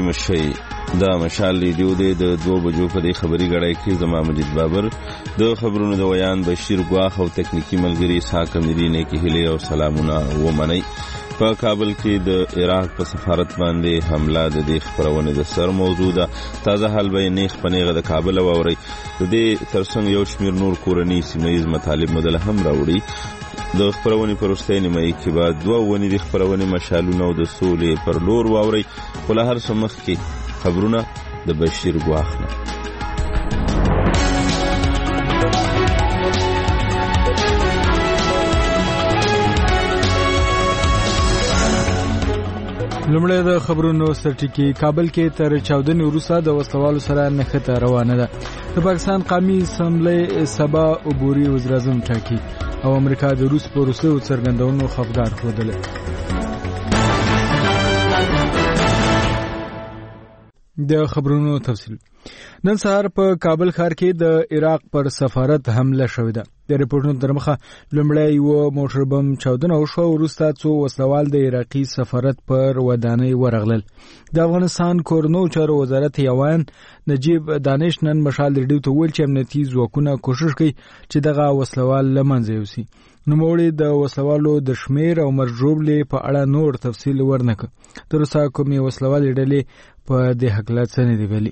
مشي دا مشال ریډیو د 2 بجو په دې خبري غړای کې زما مجید بابر د خبرونو د ویان بشیر ګواخ او تکنیکی ملګری ساکه مدینه کې هلي او سلامونه و منی. په کابل کې د عراق په سفارت باندې حمله د دې خبرونه د سر موضوع ده. تازه حال به نیخ پنیغه د کابل ووري د دې ترڅنګ یو شمیر نور کورنی سیمایز مطالب مدل هم راوړي. د خبرونه پرسته نیمه کې بعد دوه ونی د خبرونه مشالونه او د سولې پر لور ووري. ول هر سمخ کې خبرونه د بشیر ګواخ نه. لومړی د خبرونو سرټکی. کابل کې تر 14 وروسته د وسلوالو سره نښته روانه ده. د پاکستان قومي اسمبلی سبا عبوري وزیراعظم ټاکي او امریکا د روس په روسو څرګندونو خفګان ښودل. د خبرونو تفصیل. نن سهار په کابل ښار کې د عراق پر سفارت حمله شوې ده. د ریپورتونو تر مخه لومړی یو موټر بم چاودنه وشوه، وروسته څو وسلوال د عراقي سفارت پر ودانۍ ورغلل. د افغانستان کورنو چارو وزارت یوان نجیب دانش نن مشال ریډیو ته ویل چې امنیتي ځواکونه کوشش کوي چې دغه وسلوال له منځه یوسي. نوموړي د وسلوالو د شمیر او مرجوبلې په اړه نور تفصیل ورنکړ. تر اوسه کومې وسلوالې ډلې په دې حقله څه نه دی ویلي.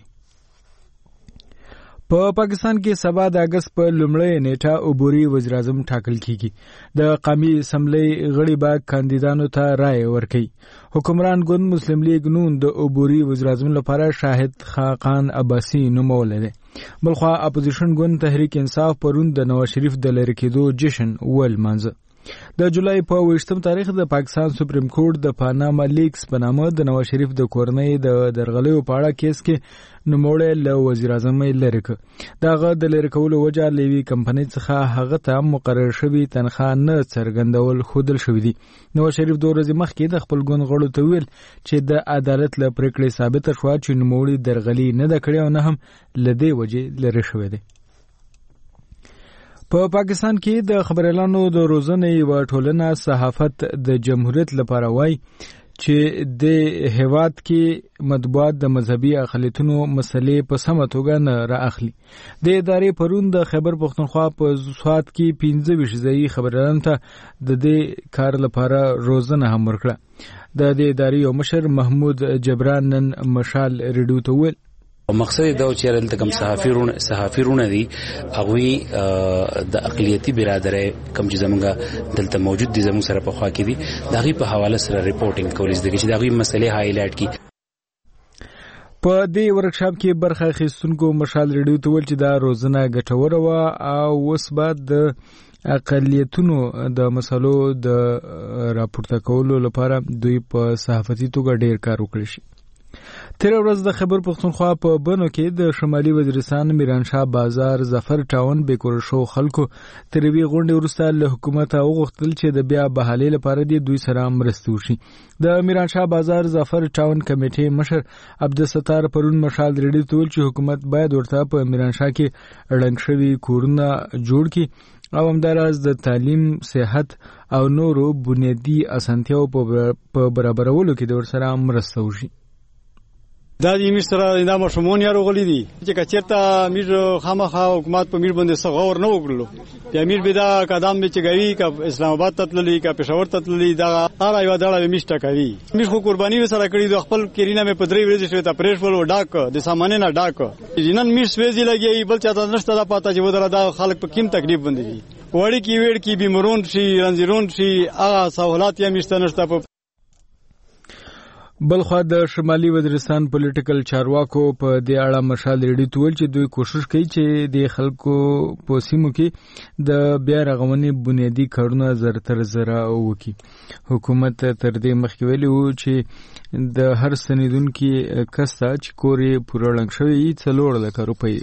په پاکستان کې سبا د اگست په لومړۍ نیټه عبوري وزیراعظم ټاکل کیږي. د قومي اسمبلی غړي به کاندیدانو ته رائے ورکړي. حکمران ګوند مسلم لیگ نون د عبوري وزیراعظم لپاره شاهد خاقان عباسی نومول دی. بلخوا اپوزیشن ګوند تحریک انصاف پرون د نواز شریف د لری کېدو جشن ول مانځه. د جولای په 28 تاریخ د پاکستان سپریم کورټ د پاناما لیکس په نامه د نواز شریف د کورنۍ د درغلیو په اړه کیس کې نوموړی له وزیر اعظم لری کړ. دغه د لری کولو وجه لوي کمپنۍ څخه هغه ته مقرر شوی تنخواه نه څرګندول خودل شوی دی. نواز شریف 2 ورځې مخکې د خپل ګوند غړو ته ویل چې د عدالت له پریکړې ثابت شوه چې نوموړی درغلي نه ده کړې او نه هم لدې وجه لری شوی دی. په پاکستان کې د خبريالانو د روزنې و ټولنه صحافت د جمهوریت لپاره وای چې د هیواد کې مطبوعات د مذهبي اقلیتونو مسلې په سمه توګه نه رااخلي. د ادارې پرون د خیبر پختونخوا په سوات کې 15 ځایي خبريالانو ته د دې کار لپاره روزنه هم ورکړه. د دې ادارې یو مشر محمود جبران نن مشال ریډیو ته ویل مقصد دا چې دلته کوم صحافیرونه دي هغه د اقلیتی برادرۍ کوم چې زمونږ دلته موجود دي زموږ سره په خوا کې دي دغه په حواله سره ریپورتینګ کول دي چې دغه مسلې هایلایټ کی. په دې ورکشاپ کې برخه اخیستونکو مشال ریډیو ته ویل چې دا روزنه ګټوره و او اوس بعد د اقلیتونو د مسلو د راپورته کولو لپاره دوی په صحافتي توګه ډیر کار وکړي شي. تیر ورځ د خیبر پختونخوا په بنو کې د شمالي وزیرستان میرانشاه بازار ظفر ټاون بیکور شو خلکو تروي غونډې ورسته له حکومت وغوښتل چې د بیا بحالي لپاره دوی سره مرسته وشي. د میرانشاه بازار ظفر ټاون کمیټې مشر عبدالستار پرون مشال ریډیو ته ویل چې حکومت باید ورته په میرانشاه کې ړنګ شوي کورونه جوړ کړي او همداراز د تعلیم، صحت او نورو بنیادی اسانتیاو په برابرولو کې د ورسره مرسته وشي. دا د میر سره د مشمون یارو غلي دي چې کچرته میر خامخا حکومت په میر باندې سغور نه وکړلو. د امیر بدا قدم به چګوي ک اسلام آباد تتللی ک پېښور تتللی دا هر یو دړه میشته کوي. میر خو قرباني سره کړی د خپل کیرینه مې په 3 ورځې شوی ته پرېش ول ډاک د سامانه نه ډاک جنن میر سويزي لګي بل چاته نشته دا پاته چې ودره دا خلک په کیم تکلیف باندې دي وړي کی وړ کی بیمارون شي رنځرون شي هغه سہولات یې مشته نشته. په بلخوا د شمالي وزیرستان پولیټیکل چارواکو په دې اړه مشال ریډیو ته ویل چې دوی کوشش کوي چې د خلکو په سیمو کې د بیا رغونې بنیادی کارونه زره وکړي. حکومت تر دې مخکې ویلي و چې د هر ستنیدونکي کس ته چې کور یې پوره ړنګ شوی 4 لک روپۍ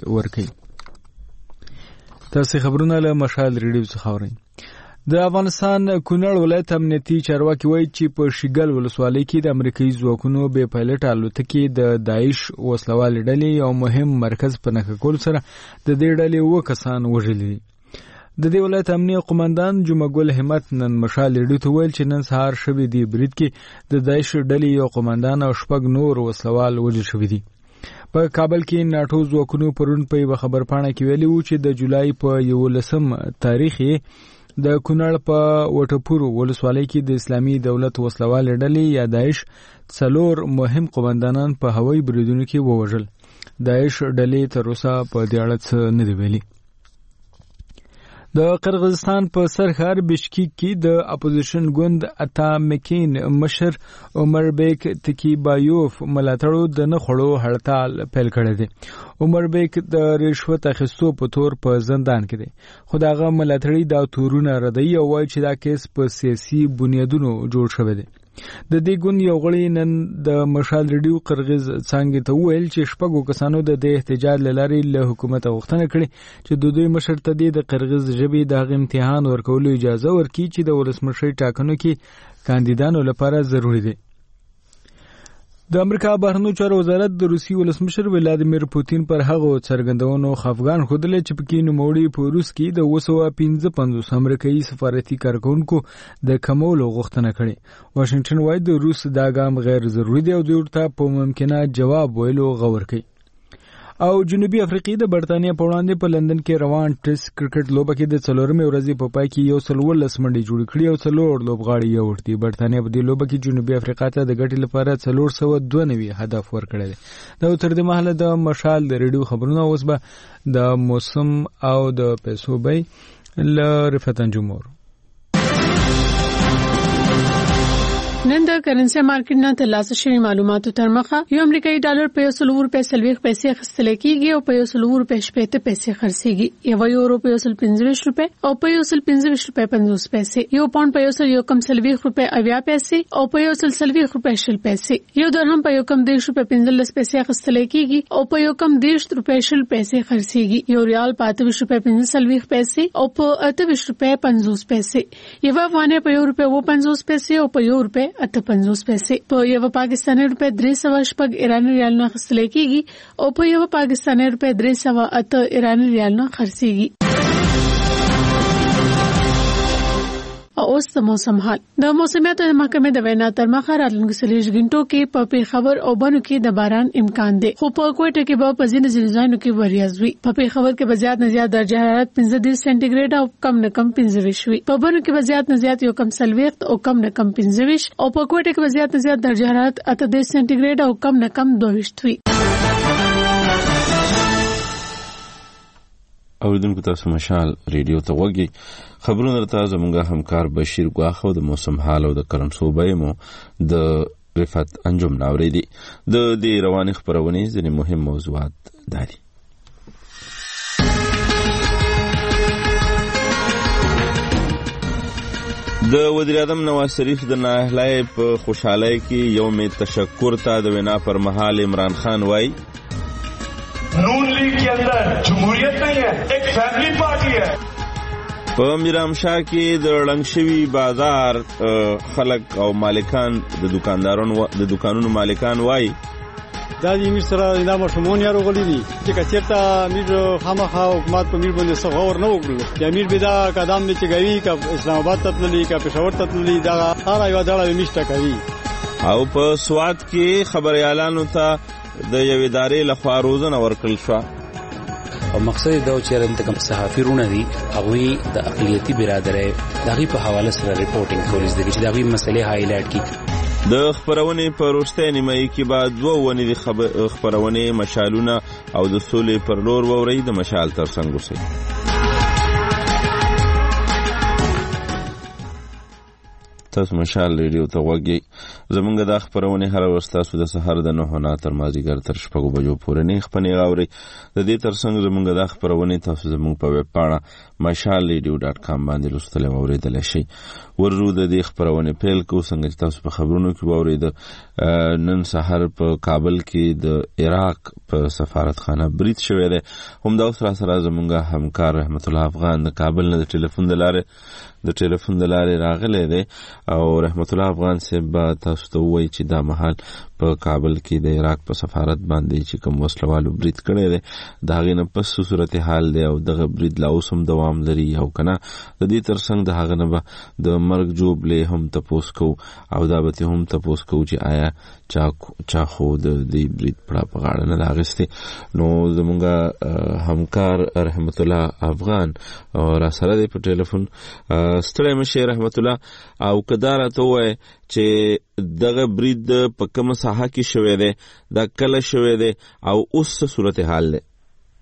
ورکړي. تاسو خبرونه له مشال ریډیو څخه اورئ. د افغانستان کونړ ولایت امنیتي چارواکي وایي چې په شیګل ولسوالۍ کې د امریکایي ځواکونو بې پایلټ الوتکې د داعش وسلوالې ډلې یو مهم مرکز په نښه کولو سره د دې ډلې 2 کسان وژلي دي. د دې ولایت امنیه قومندان جمعه ګل همت نن مشال ریډیو ته ویل چې نن سهار شوې دی برید کې د داعش ډلې یو قومندان او 6 نور وسلوال وژل شوي دي. په کابل کې ناټو ځواکونو پرون په یو خبرپاڼه کې ویلي و چې د جولای په 11 تاریخ د کونړ په وټپور ولسوالۍ کې د اسلامي دولت وسلوال ډلې یا داعش 4 مهم قومندانان په هوایي بریدونو کې ووژل. داعش ډلې تر اوسه په دې اړه څه نه دی ویلي. د قرغیزستان په سرحد بشکیک کې د اپوزیشن ګوند اتا مکین مشر عمر بیک تکیبایوف ملاتړو د نخړو هړتال پیل کړی دی. عمر بیک د رشوت اخیستو په تور په زندان کې دی، خو دغه ملاتړي دا تورونه ردوي او وایي چې دا کیس په سیاسي بنیادونو جوړ شوی دی. د دې ګوند یو غړی نن د مشال ریډیو قرغیز څنګه ته ویل چې 6 کسانو د احتجاج لاري له حکومت غوښتنه کړې چې د دوی مشر ته د قرغیز ژبې د امتحان ورکولو اجازه ورکړي چې د ولسمشر ټاکنو کې کاندیدانو لپاره ضروری دی. د امریکا بهرنیو چارو وزارت د روسي ولسمشر ولادیمیر پوتین پر هغه څرګندونو خفګان خوده چې پکې نوموړي په روس کې د 255 امریکایي سفارتي کارکونکو د کمولو غوښتنه کړې. واشنگټن وايي د روس دا ګام غیر ضروري دی او دوی ورته په ممکنه جواب ویلو غور کوي. او جنوبي افریقا د برتانیا په وړاندې په لندن کې روان ټیسټ کرکټ لوبه کې د 4مې ورځې په پای کې 114 منډې جوړې کړې او 4 لوبغاړي یې ورتي. برتانیا په دې لوبه کې جنوبي افریقا ته د ګټې لپاره 492 هدف ورکړی دی. دا تر دې مهاله د مشال د ریډیو خبرونه اوس به د موسم او د پیسو بای ل رفعت جمهور. نن د کرنسي مارکیټ نه ترلاسه شوی معلوماتو تر مخه یو امریکایي ډالر په 100 روپے 40 پیسې اخیستل کېږي او په 100 روپے 50 پیسې خرڅېږي. یو یورو په 125 روپے او په 125 روپے 50 پیسې. یو پاوند په 140 روپے 80 پیسې او په 140 روپے 60 پیسې. یو درهم په 110 روپے 15 پیسې اخیستل کېږي او په 110 روپے 60 پیسې خرڅېږي. یو ریال په 28 روپے 45 پیسې او په 28 روپے 50 پیسې. یو افغانۍ په 1 روپے 50 پیسې او په 1 روپے 58 پیسې. په یو پاکستاني روپے 308 ایرانی ریال نه خرڅل کېږي او په یو پاکستاني روپے 308 ایرانی ریال نه خرڅېږي. اوس د موسم حال. د موسمیاتو محکمې د وینا تر مخه راتلونکو 40 غنټو کې په پیښور او بنو کې د باران امکان دی، خو په کوټه کې به په ځینې ځایونو کې وریځ وي. په پیښور کې به زیات نه زیات درجه حرارت 15 سانتي ګریډ او کم نه کم 25 وي. په بنو کې به زیات نه زیات یو کم 40 او کم نه کم 25 او په کوټه کې به زیات نه زیات درجه حرارت 18 سانتي ګریډ او کم نه کم 22 وي. اوریدونکو تاسو مشال ریډیو ته وګورئ. خبرونه درته زموږ همکار بشیر ګواخو د موسم حال او د کرنسو بیمو د رفعت انجم ناوریدي. د دې رواني خبرونې ځینې مهم موضوعات دي. د وزیر اعظم نواز شریف د نااهلۍ په خوشحالۍ کې یوم تشکر ته د وینا پر مهال عمران خان وایي نون لیگ کے اندر جمہوریت نہیں ہے، ایک فیملی پارٹی ہے. په میرامشاه کې د ړنګ شوي بازار خلک او مالکان د دکانونو مالکان وایي دا د امیر سره دا ماشومان یې راغلي دي چې که چېرته امیر خامخا حکومت په امیر باندې څه غور نه وکړو چې امیر به دا قدم دی چې کوي که اسلام آباد ته تللي که پېښور ته تللي دغه هره یوه ډله میشته کوي. او په سوات کې خبریالانو ته د یوې ادارې لخوا روزنه ورکړل شوه او مقصد دا چې کوم صحافیونه دي هغوی د اقلیتي برادرۍ د هغوی په حواله سره ریپورټینګ کولی دي چې د هغوی مسلې هایلایټ کړي. د خبرونې په وروستۍ نیمایي کې به 2 ونې د خبرونې مشالونه او د سولې پر لور واورئ. د مشال تر څنګ اوسئ. تاسو مشال ریډیو ته وګورئ. زمونږ د خبرونه هر ورځ تاسو د سحر د 9 تر مازیګر تر 6 بجو پورې نه خپنې غاوري. د دې ترڅنګ زمونږ د خبرونه تاسو زمونږ په ویب پاڼه mashalradio.com باندې لوستل او اوریدل شئ. ورو د دې خبرونه پیل کو څنګه چې تاسو په خبرونو کې واورید. نن سحر په کابل کې د عراق په سفارتخانه برید شوی دی. هم دا سره زمونږ همکار رحمت الله افغان د کابل نه د ټلیفون د لارې راغلی دی او رحمت الله افغان صاحب تاسو ته وایي چې دا مهال په کابل کې د عراق په سفارت باندې چې کوم وسلوالو برید کړی دی د هغې نه پس صورتحال دی او دغه برید لا اوس هم دوام لري او کنه د دې ترڅنګ د هغه نه به د مرګ جوړلې هم تپوس کوو او دا به هم تپوس کوو چې آیا چا خو د دې برید په غاړه نه اخیستې نو زمونږ همکار رحمت الله افغان را سره دی په ټلیفون. ستړی مشه رحمت الله او که دا راته ووایې چې دغه برید په کومه ساحه کې شوی دی دا کله شوی دی او اوس څه صورتحال دی؟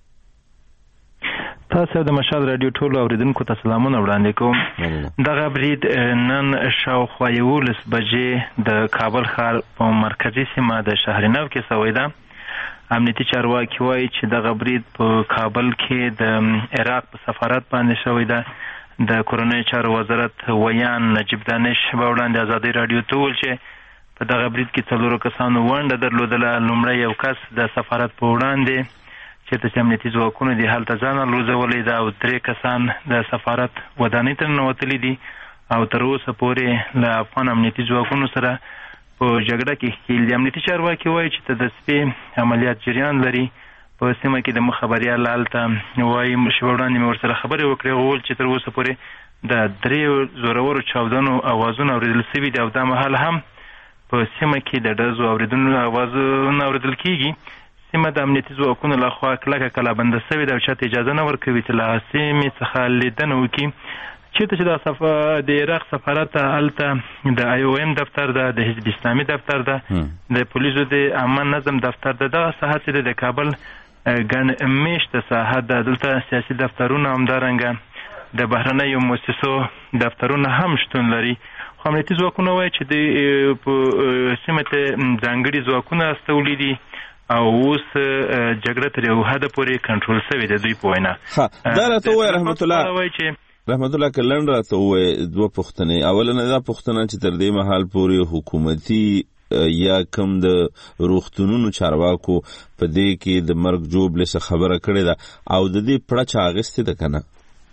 تاسو د مشال رادیو ټولو اوریدونکو ته سلامونه وړاندې کوم. دغه برید نن شاوخوا 11 بجې د کابل ښار په مرکزي سیمه د شهرنو کې شوی ده. امنیتي چارواکي وایي چې دغه برید په کابل کې د عراق په سفارت باندې شوی ده. د کورنۍ چارو وزارت ویان نجیب دانش په وړاندې ازادي رادیو ته وویل چې په دغه برید کې 4 کسانو ونډه درلودله. لومړی یو کس د سفارت په وړاندې چې د امنیتي ځواکونو د هلته ځان الوځولی ده او 3 کسان د سفارت ودانۍ ته ننوتلي دي او تر اوسه پورې له افغان امنیتي ځواکونو سره په جګړه کې ښکېل دي. امنیتي چارواکي وایي چې د دسپې عملیات جریان لري په سیمه کې. د خبریال هلته وایي شپه وړاندې مې ورسره خبرې وکړې وویل چې تر اوسه پورې د 3 زورورو چاودنو اوازونه اورېدل سوي دي او دا مهال هم په سیمه کې د ډزو اورېدنو اوازونه اورېدل کېږي. سیمه د امنیتي ځواکونو لخوا کلکه کلابنده سوې ده او چاته اجازه نه ورکوي چې له سیمې څخه لیدنه وکړي. چېرته چې د عراق سفارت هلته د IOM دفتر ده، د حزب اسلامي دفتر ده، د پولیسو د امن نظم دفتر ده. دغه ساحه چې د کابل ګڼ میشته ساحه ده. دلته سیاسي دفترونه همدارنګه د بهرنیو مؤسسو دفترونه هم شتون لري. خو امنیتي ځواکونه وایي چې د سیمې ته ځانګړي ځواکونه استولي دي او اوس جګړه تر یو حده پورې کنټرول شوې ده دوی په وینا. دا راته ووایه رحمت الله که لنډ راته ووایه 2 پوښتنې. اولنه دا پوښتنه چې تر دې مهال پورې حکومتي یا کوم د روغتونونو چارواکو په دې کې د مرګ جوړلې څه خبره کړې ده او د دې پړه چا اخیستې ده که نه؟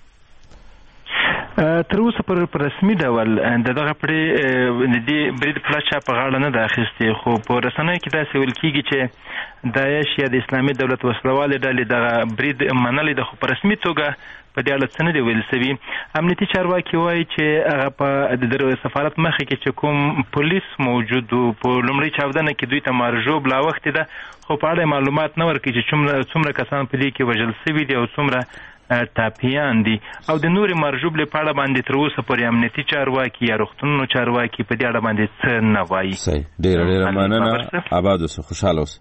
تر اوسه په رسمي ډول دغه پړې د دې برید پړه چا په غاړه نه ده اخیستې، خو په رسنیو کې داسې ویل کېږي چې داعش یا د اسلامي دولت وسلوالې ډلې دغه برید منلی ده، خو په رسمي توګه په دې اړه څه نه دي ویل سوي. امنیتي چارواکي وایي چې هغه په د سفارت مخې کې چې کوم پولیس موجود و په لومړۍ چاودنه کې دوی ته مارژوب لا وختې ده، خو په اړه معلومات نه ورکوي چې څومره کسان په دې کې وژل سوي دي او څومره ټاپیان دي. او د نورې مرجوبلې په اړه باندې تر اوسه پورې امنیتي چارواکي یا روغتونونو چارواکي په دې اړه باندې څه نه وایي. صحیح، ډېره مننه، آباد اوسه، خوشحاله اوسه.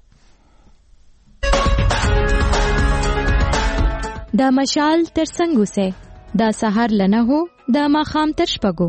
دا مشال تر څنګ اوسه، دا سهار لنه هو، دا ماښام تر شپږو.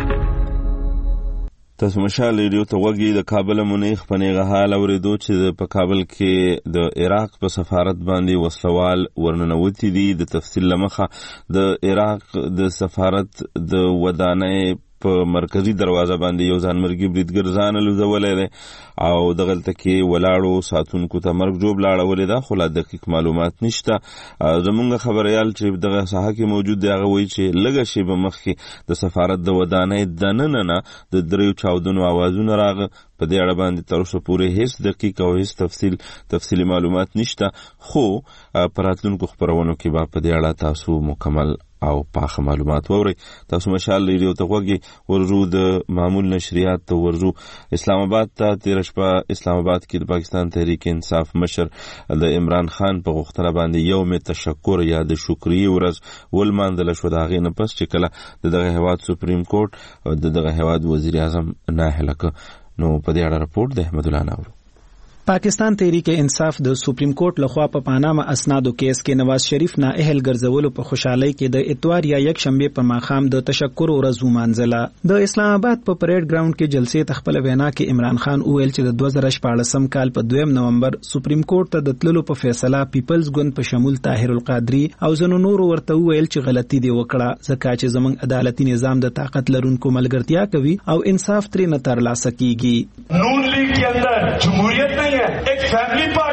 تاسو مشال ریډیو ته وګورئ. د کابل منیخ په نیغه حال اوریدو چې په کابل کې د عراق په سفارت باندې وسلوال ورننوتی دي. د تفصیل لمخه د عراق د سفارت د ودانۍ په مرکزی دروازه باندې یو ځانمرګي بریدګر ځان لوزولې ده او دغلته کې ولاړو ساتونکو ته مرګ جوړ لاړولې ده، خو لا دقیق معلومات نشته. زمونږ خبريال چې دغه ساحه کې موجود دی هغه وایي چې لږه شی به مخکې د سفارت د ودانۍ دننه نه د 3 چاودنو اوازونه راغله. په دې اړه باندې تر اوسه پورې هیڅ دقیق او هیڅ تفصیلي معلومات نشته، خو په راتلونکو خبرونو کې به په دې اړه تاسو مکمل او پاخه معلومات ووري. تاسو مشال ریډیو ته وګورئ. ورجو د معمول نشریات ته ورجو اسلام آباد ته تیر شپه اسلام آباد کې د پاکستان تحریک انصاف مشر د عمران خان په غوښتنه باندې یوم تشکر یا د شکرې ورځ ولمانځل شو. د هغې نه پس چې کله دغه هیواد سپریم کورټ د دغه هیواد وزیر اعظم ناهله کړ. نو په دې اړه رپورټ د احمد الله ناورو. پاکستان تحریک انصاف د سپریم کورټ لخوا په پاناما اسنادو کیس کې نواز شریف نه اهل ګرځولو په خوشحالۍ کې د اتوار یا یک شنبه پر ماښام د تشکر ورځ ومانځله. د اسلام آباد په پریډ ګراوند کې جلسې تخپل وینا کې عمران خان وویل چې د 2014 کال په 2 نومبر سپریم کورټ ته د تللو په فیصله پیپلز ګوند په شمول طاهر القادری او زنو نور ورته وویل چې غلطي دی وکړه، ځکه چې زموږ عدالتي نظام د طاقت لرونکو ملګرتیا کوي او انصاف ترې نه ترلاسه کیږي. نون لیگ के अंदर जमहूरियत नहीं है, एक फैमिली पार्टी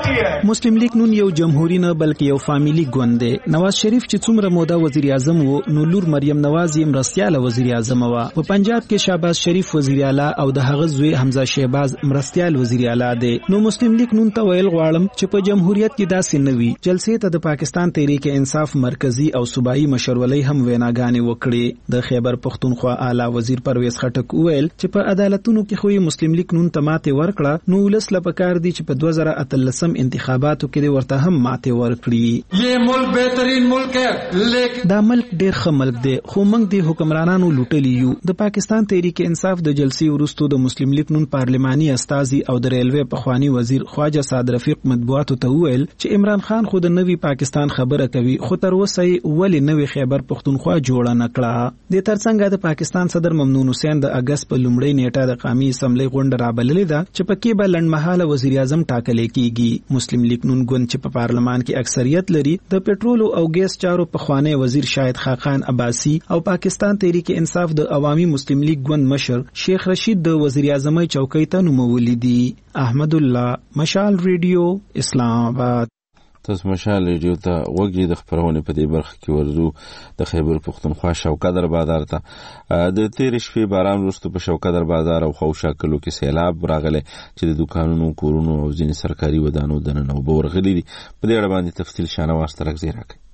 पार्टी है। مسلم لیگ نون یو جمهوریت نه بلکې یو فامیلی ګوند دی. نواز شریف چې څومره موده وزیر اعظم وو نو لور مریم نواز یې مرستیاله وزیر اعظم وه. په پنجاب کې شهباز شریف وزیر اعلی او د هغه زوی حمزه شهباز مرستیال وزیر اعلی دی. نو مسلم لیگ نون ته ویل غواړم چې په جمهوریت کې داسې نه وي. جلسې ته د پاکستان تحریک انصاف مرکزی او صوبایي مشرولۍ هم ویناګانې وکړې. د خیبر پختونخوا اعلی وزیر پرویز خټک ویل چې په عدالتونو کې خو مسلم لیگ نون ته ماته ورکړه نو ولس لپاره دی چې په 2013 انتخاباتو کې ورته هم ماته ورکړي. یہ ملک بهترین ملک ہے لیکن دا ملک ډیر ښه ملک دی خو موږ د حکمرانانو لوټلی یو. د پاکستان تحریک انصاف د جلسې وروسته د مسلم لیگ نون پارلماني استازي او د ریلوے پخوانی وزیر خواجه سعد رفیق مطبوعاتو ته ویل چې عمران خان خو د نوي پاکستان خبره کوي خو تر اوسه ولې نوي خیبر پختونخوا جوړه نه کړه. د ترڅنګ د پاکستان صدر ممنون حسین د اگست په لومړۍ نیټه د قومي اسمبلی غونډه رابللې ده چې پکې به لنډمهاله وزیر اعظم ټاکل کیږي. مسلم لیگ نون ګوند چې په پارلمان کې اکثریت لري د پټرول او ګیس چارو پخوانی وزیر شاهد خاقان عباسی او پاکستان تحریک انصاف د عوامي مسلم لیگ ګوند مشر شیخ رشید د وزیر اعظمۍ چوکۍ ته نومولي دي. احمد الله، مشال ریډیو، اسلام آباد. تاسو مشال ریډیو ته وګورئ. د خبرونه په دې برخه کې ورزو د خیبر پختونخوا شوکدر بازار ته د تیر شپې باران وروسته په شوکدر بازار او خوشا کلو کې سیلاب راغله چې د دکانونو، کورونو او ځینې سرکاري ودانو دننه وبو ورغلي دي. په دې اړه باندې تفصیل شانواز ترک زیرا کوي.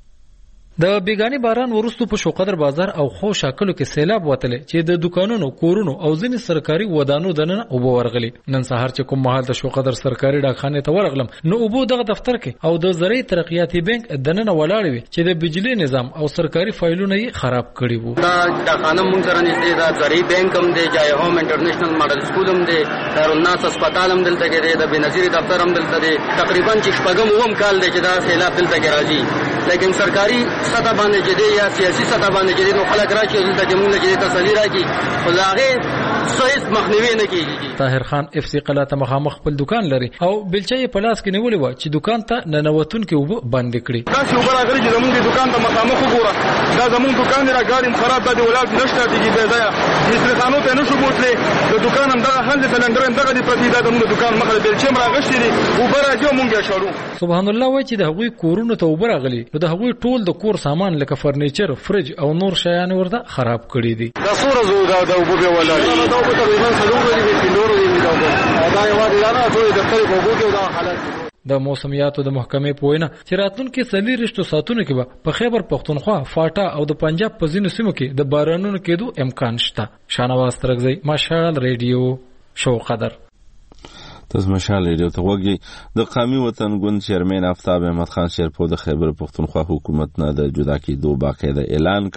د بیگانی باران ورستو په شوقدر بازار او خو شاکلو کې سیلاب وتلې چې د دکانونو، کورونو او ځینې سرکاري ودانو دننه اوبو ورغلي. نن سهار چې کوم مهال د شوقدر سرکاري ډاکخانه ته ورغلم نو اوبو دغه دفتر کې او د زراعي ترقیاتي بانک دننه ولاړ وي چې د بجلی نظام او سرکاري فایلونه یې خراب کړي وو. دا ډاکخانه مونږ سره نږدې دا زراعي بانک هم دی، جای هوم انټرنیشنل ماډل سکول هم دی، خیرالناس هسپتال هم دلته کې دی، د بنظیر دفتر هم دلته دی. تقریبا چې شپږم اوم کال دی چې دا سیلاب دلته کې راځي. لیکن سرکاري سطح باندې چې دی یا سیاسي سطح باندې چې دی نو خلک راشي دلته چې موږ چې تسلی راکړي خو هغه صحیح مخنیوي نه کیږي. طاهر خان اف سی قلا ته مخامخ خپل دکان لري او بلچې په لاس کې نیولې و چې دکان ته ننوتون کې وب بند کړي. دا چې وګړه غري چې زموږ دکان ته مخامخ وګوره دا زموږ دکان دی، راګاډي خراب ده، ولادت نشته دیږي به ځای مسترخانو ته نشو بوتلې. د دکان هم دغه حل سلندر هم دغه دی پتی دا زموږ دکان مخه بلچې راغشتي دي وبراجو مونږه شالو. سبحان الله وای چې د هغوی کورونو ته وبراغلي نو د هغوی ټول د کور سامان لکه فرنیچر، فرج او نور شیان ورته خراب کړي دي. دا سوره زو دا د وبو به ولاړ دا په تقریبا سلوګ دی په نورو دی دا یو دی نه ټول د خپل وبو کې دا حالت. د موسمیاتو د محکمې په وینا چې راتلونکي 40 ساعتونو کې به په خیبر پختونخوا، فاټا او د پنجاب په ځینو سیمو کې د بارانونو کېدو امکان شته. شانواز ترکزی، مشال ریډیو، شوقدر. تاسو مشال ریډیو ته وګورئ. د قومي وطن ګوند چیرمن آفتاب احمد خان شیرپور د خیبر پختونخوا حکومت نه د جدا کېدو باقاعده اعلان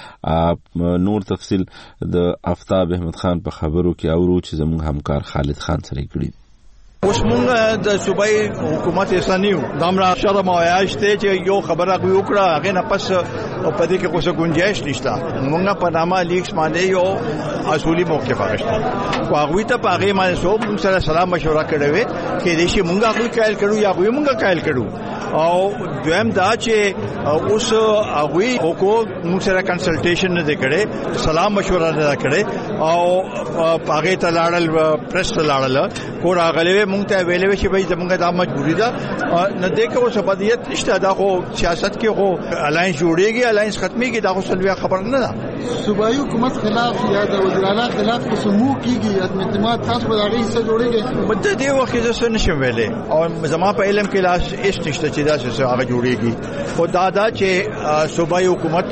کړي. نور تفصیل د آفتاب احمد خان په خبرو کې اورو چې زموږ همکار خالد خان سره کړي. اوس مونږ د صوبایي حکومت اسانیو دامرا شرم او عیاش ته چې یو خبره وکړه هغه نه پس په دې کې کوڅه گنجائش نشته. مونږ په نامه لیکس باندې یو اصولي موقف راغشته خو هغه ته په هغه باندې سو موږ سره سلام مشوره کړې وې کې دې شي مونږ هغه کایل کړو یا هغه مونږ کایل کړو او دویم دا چې اوس هغه کو موږ سره کنسلټیشن نه کړي، سلام مشوره نه کړي او هغه ته لاړل پریس ته لاړل کور هغه مونږ ته ویلې چې به زمونږه د مجبوری ده نه دی که اوس بدیت نشته. دا خو سیاست کې خو الاینس جوړیږي، الاینس ختميږي، دا خو سلویا خبر نه ده. صوبایي حکومت خلاف یا د وزیر اعلی خلاف کومو کیږي عدم اعتماد تاسو به هغه څه جوړیږي. مده دی وخت چې څه نشم ویلې او زما په علم کې لاس هیڅ نشته چې دا څه هغه جوړیږي. خو دا چې صوبایي حکومت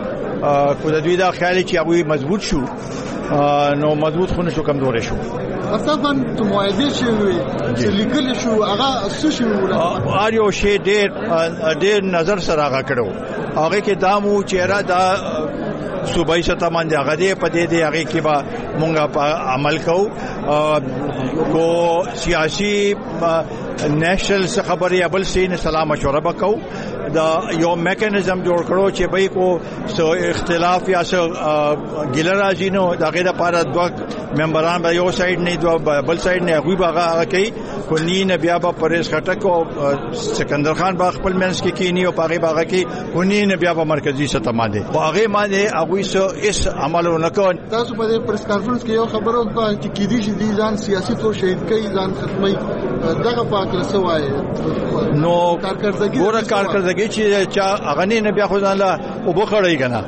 کو د دوی دا خیال چې هغه مضبوط شو نو مضبوط خو نشو کمزور شو. اصلا ته معاهده شوی چې لیکل شو هغه څه شو ار یو شی ډېر نظر سره هغه کړو. هغه کې دامو چهره دا صوبایي سطح باندې هغه دی په دې دی هغه کې به مونږه په عمل کوو. کو سیاسي نېشنل څه خبرې ابل سین سلام مشوره وکاو. دا یو میکانیزم جوړ کړو چې به کو سو اختلاف یا سو ګیلر راځي نو دا غیر لپاره دوه ممبران به یو سایډ نه دوه بل سایډ نه غوي باغه کوي کونی نه بیا به پریز خټک او سکندر خان با خپل منځ کې کینی او پاغي باغ کې کونی نه بیا به مرکزی سطح باندې باغي باندې هغه سو اس عملونه کوي. تاسو په دې پریس کانفرنس کې یو خبره وکړه چې کې دي چې ځان سیاسي تور شهید کوي ځان ختمي دغه پاکل سوای نو کارکردګي چې چا اغنی نه بیا خو ځان لا او بخړی کنه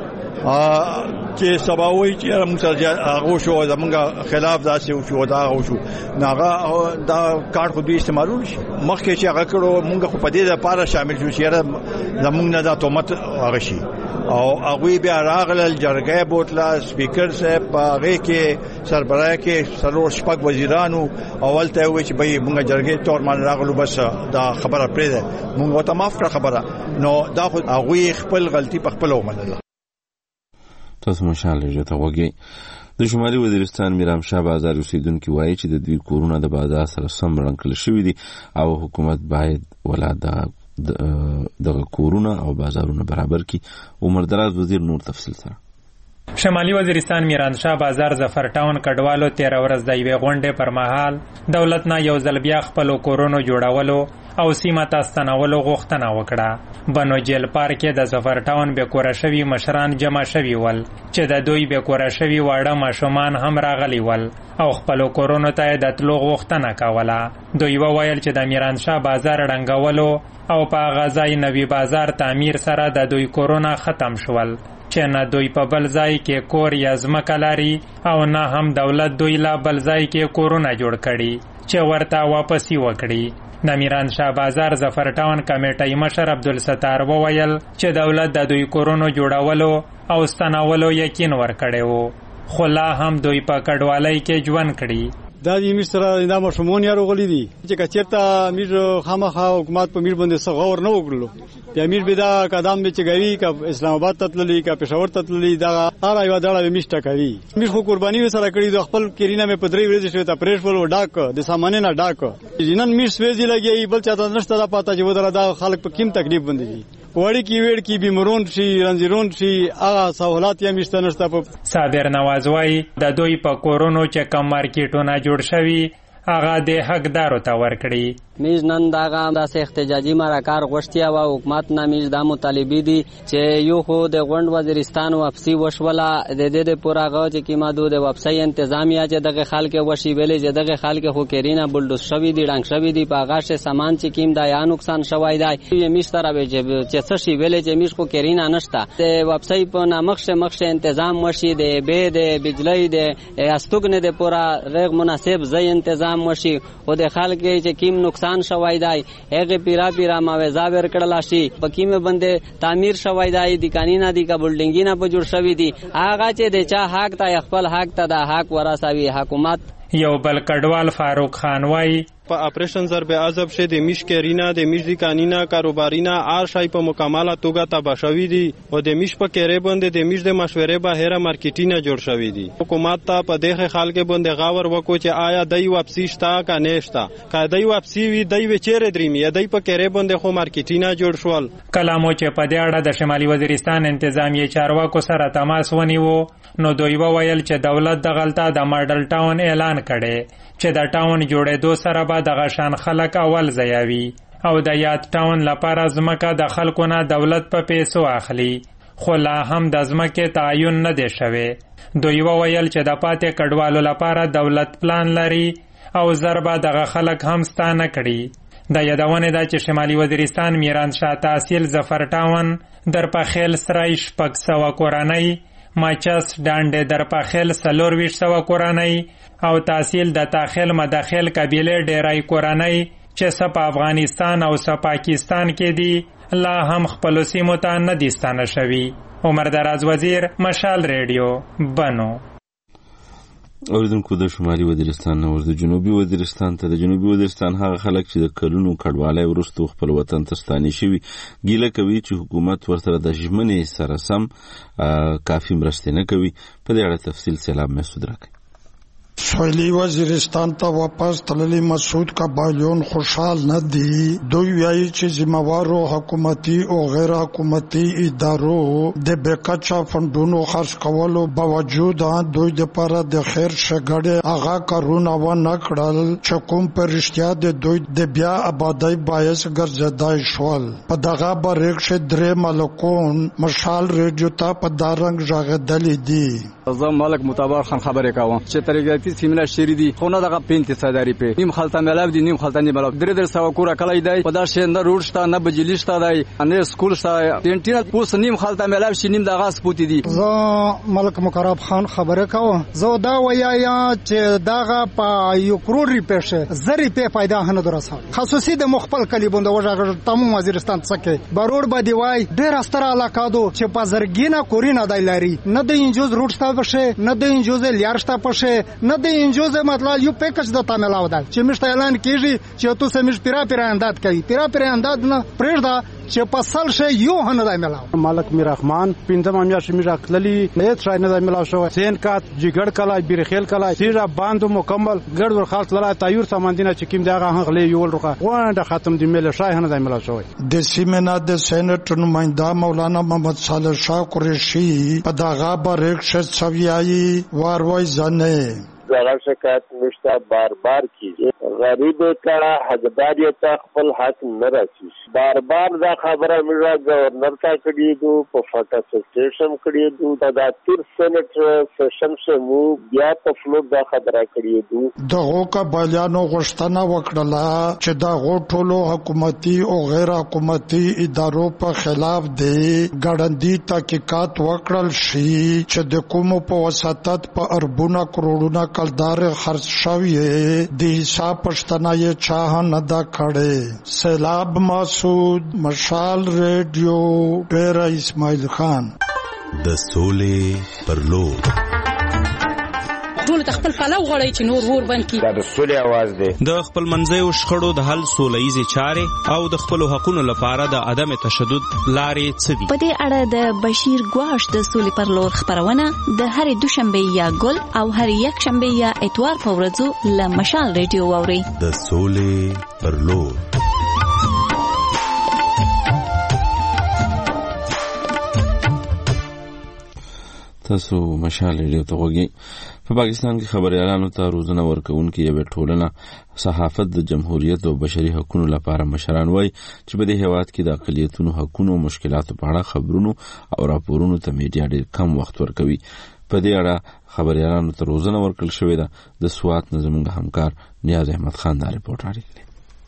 چې سباوي چې موږ هغه شو زمونږ خلاف داسې شو دا شو ناغه دا کارت خو دې استعمالول شي مخکې چې هغه کړو موږ خو په دې لپاره شامل شو چې زمونږ نه دا تهمت هغه شي او هغه بیا راغلل جرګه بوتلا سپیکر صاحب هغه کې سربراه کې سلور شپږ وزیرانو اول ته وی چې به موږ جرګه تور مان راغلو بس دا خبره پرې ده موږ ته معاف کړ خبره نو دا خو هغه خپل غلطي په خپل ومنله. تاسو مشاله جته وګي د شمالي وزیرستان میرام شاه بازار اوسیدونکو وایي چې د دوی کورونه د بازار سره سم رنګل شوی دي او حکومت باید ولاده د کورونه او بازارونه برابر کی. عمر دراز وزیر نور تفصیل سره. شمالي وزیرستان میران شاه بازار ظفر ټاون کډوالو 13 ورځ د یوې غونډې پر مهال دولت نه یو ځل بیا خپل کورونو جوړولو او سیمه تاستنولو غوښتنه وکړه. بنو جیل پارک کې د ظفر ټاون به کور شوی مشران جمع شوی ول چې د دوی به کور شوی واړه ماشومان هم راغلی ول او خپل کورونو ته د تلو غوښتنه کوله. دوی وویل چې د میران شاه بازار رنګولو او په غزای نوی بازار تعمیر سره د دوی کورونه ختم شول چې نه دوی په بل ځای کې کور یا ځمکه لري او نه هم دولت دوی لا بل ځای کې کورونه جوړ کړي چې ورته واپسی وکړي. د میران شاه بازار ظفر ټاون کمیټې مشر عبدالستار وویل چې دولت د دوی کورونو جوړولو او ستنولو یقین ورکړی وو خو لا هم دوی په کډوالۍ کې ژوند کړي. دا د امیر سره دا مشمون یارو غلي دي چې کچرته امیر خامخا حکومت په امیر باندې غور نه وکړلو بیا امیر بدا قدم به چګوي ک اسلام آباد تتللی ک پېښور تتللی دا هر یو دړه میشته کوي. امیر خو قرباني سره کړی د خپل کیرینه مې پدری ورځ شوی ته پرېښ ول ډاک د سامانه نه ډاک جنن میر سويزي لګي بل چاته نشته دا پاته چې ودره دا خلک په کیم تکلیف باندې وړي کی وړ کی بیمارون شي رنځرون شي هغه سہولات یې مشته نشته. په صابر نواز وايي د دوی په کورونو چې کم مارکیټونه جوړ شوی هغه د حقدارو ته ورکړي. میز نن داغه د احتجاجي مراکار غوښتیا او حکومت نامیز د مطالبه دي چې یو خو د غونډ وزیرستان واپسی وشوله د دې پوراغه چې کیما دو د واپسی انتظامیه چې دغه خلک وشي ویلې چې دغه خلک خو کیرینا بلډوز شوی دي ډنګ شوی دي په غاښه سامان چې کیم دا یا نقصان شوی دی میشتره به چې څه شي ویلې چې میش خو کیرینا نشته د واپسی په نامخشه انتظام وشي د به د بجلی د استوګنه د پورا رغ مناسب ځای انتظام وشي او د خلک چې کیم نقصان شوی دی هغه پیرا معاوضه ورکړل شي پکې مې باندې تعمیر شوی دی د قانونا دی کا بلډینګینا په جوړ شوی دی هغه چې د چا حق ته خپل حق ته د حق ورسوي حکومت. یو بل کډوال فاروق خان وای په اپریشن ضرب عذاب شه د میش کرینا د میش دی قانونا کاروبارینا ار شای په مکمله توګه تبا شوی دی او د میش په کېره باندې د میش د مشورې بهره مارکیټینه جوړ شوی دی. حکومت ته په دغه خلک باندې غاور وکړو چې آیا دای واپسی شتا کا نهشتا کا دای واپسی وی دای وچره دریم یا دای په کېره باندې خو مارکیټینه جوړ شول. کلامو چې په دې اړه د شمالي وزیرستان انتظامیه چارواکو سره تماس ونیو نو دوی وویل چې دولت د غلطه د ماډل ټاون اعلان کړي چې د ټاون جوړېدو سره به د غشان خلک اول ځایوي او د یاد ټاون لپاره ځمکه د خلکو نه دولت په پیسو اخلي خو لا هم د ځمکې تعین نه دی شوی. دوی وویل چې د پاتې کډوالو لپاره دولت پلان لري او ضربه دغه خلک هم ستانه کړي. د یادونه ده چې شمالي وزیرستان میران شاه تحصیل ظفر ټاون درپخیل سرای 600 کورنۍ ماچس ډانډې درپخیل 400 کورنۍ او تحصیل د تاخیل مداخل قبیله ډیرای کورنۍ چې سپ افغانستان او سپ پاکستان کې دي لا هم خپل سیمو ته نه دي ستانه شوي. عمر دراز وزیر مشال ریډیو بنو. اوریدونکو د شمالي وزیرستان نه ورځ د جنوبي وزیرستان ته د جنوبي وزیرستان هغه خلک چې د کلونو کډوالۍ وروسته خپل وطن ته ستاني شوي ګیله کوي چې حکومت ورسره د ژمنې سره سم کافي مرستې نه کوي. په دې اړه تفصیل سلام مسعود راکړي. سویلی وزیرستان ته واپس تللی مسعود قبایلیون خوشحال نه دي. دوی وایي چې ذمہوارو حکومتي او غیر حکومتي ادارو د بیکچا فندونو خرڅ کولو باوجود دوی د لپاره د خیر شګړې هغه کارونه ونه کړل چې کوم پرشتیا د دوی د بیا آبادی باعث ګرځیدای شول. په دغه بریک شه درې ملکون مشال ریډیو ته په دارنګ ژغېدلې دي. زه ملک متبر خان خبرې کوم چې طریقې سیمینار شری دي خو نه دغه 35 په نیم خلطه ملاو دي نیم خلطه نه ملاو درې سو کور کلای دی په دا شنده روډ شته نه بجلی شته دی نه سکول شته انټرنیټ پوس نیم خلطه ملاو شي نیم دغه سپوتی دي. زه ملک مقرب خان خبرې کوم زه دا ویا چې دغه په یو کروڑ روپې زری په پیدا هنه درسه خصوصي د مخبل کلی بوند وژغ تمام وزیرستان څخه بروډ باندې وای ډېر ستر علاقه دو چې په زرګینه کورینه دی لري نه د انجوز روډ شته بشه نه د انجوز لیار شته پشه نه د انجوز مطلب یو پیکج د تاملاو ده چې مشته اعلان کیږي چې تو سمش پیرا انداد کوي پیرا انداد نه پرېږده چې په سل شي یو هنه دی ملاو. ملک میرحمان پینځم میاشت میرا کللی نه ترای نه دی ملاو شو سین کات جګړ کلای بیرخیل کلای سیرا باندو مکمل ګډ ور خاص لای تایور ساماندینه چې کیم دغه هغلی یول روخه وانه ختم دی مل شای هنه دی ملاو شو. د سیمنا د سېنټ نمائنده مولانا محمد صالح شاه قریشی په دغه بریک شه سویایي واروي ځنه زغه شکایت نشته بار بار کیږي غریب کا حقداریت خپل حق نه راشي بار بار دا خبره موږ گورنر ته کړی دو په فاټا سټیشن کړی دو دا تیر سېنټ سیشن سمو بیا په فلور دا خبره کړی دو دغه کا بیانو غشتنه وکړه چې دا غوټولو حکومتي او غیر حکومتي ادارو په خلاف دی ګړندی تحقیقات وکړل شي چې د کوم په وساتت په اربونه کروڑونه کلدار خرچ شوی د حساب پښتنه یې چاه نه دا کړي. سیلاب مسعود مشال ریډیو ډیر اسماعیل خان د سولې پر لور ټول خپل پلو غړی چې نور ور بن کی دا د سولې आवाज دی د خپل منځي او شخړو د حل سولېزي چارې او د خپل حقوقو لپاره د عدم تشدد لارې څدي. په دې اړه د بشیر ګواش د سولې پر لور خبرونه د هر دوشنبه یا ګل او هر یک شنبه یا اتوار په ورځو له مشال ریډیو واوري. د سولې پر لور تاسو مشال ریډیو ته وګورئ. په پاکستان کې خبريالانو ته روزنه ورکوونکې یو ټولنه صحافت د جمهوریت او بشري حقوقو لپاره مشران وای چې په دې هیواد کې د اقلیتونو حقوقو او مشکلاتو په اړه خبرونو او راپورونو ته میډیا ډېر کم وخت ورکوي. په دې اړه خبريالانو ته روزنه ورکړل شوې ده. د سوات نظمنګ همکار نیاز احمد خان دا ریپورت راغلی.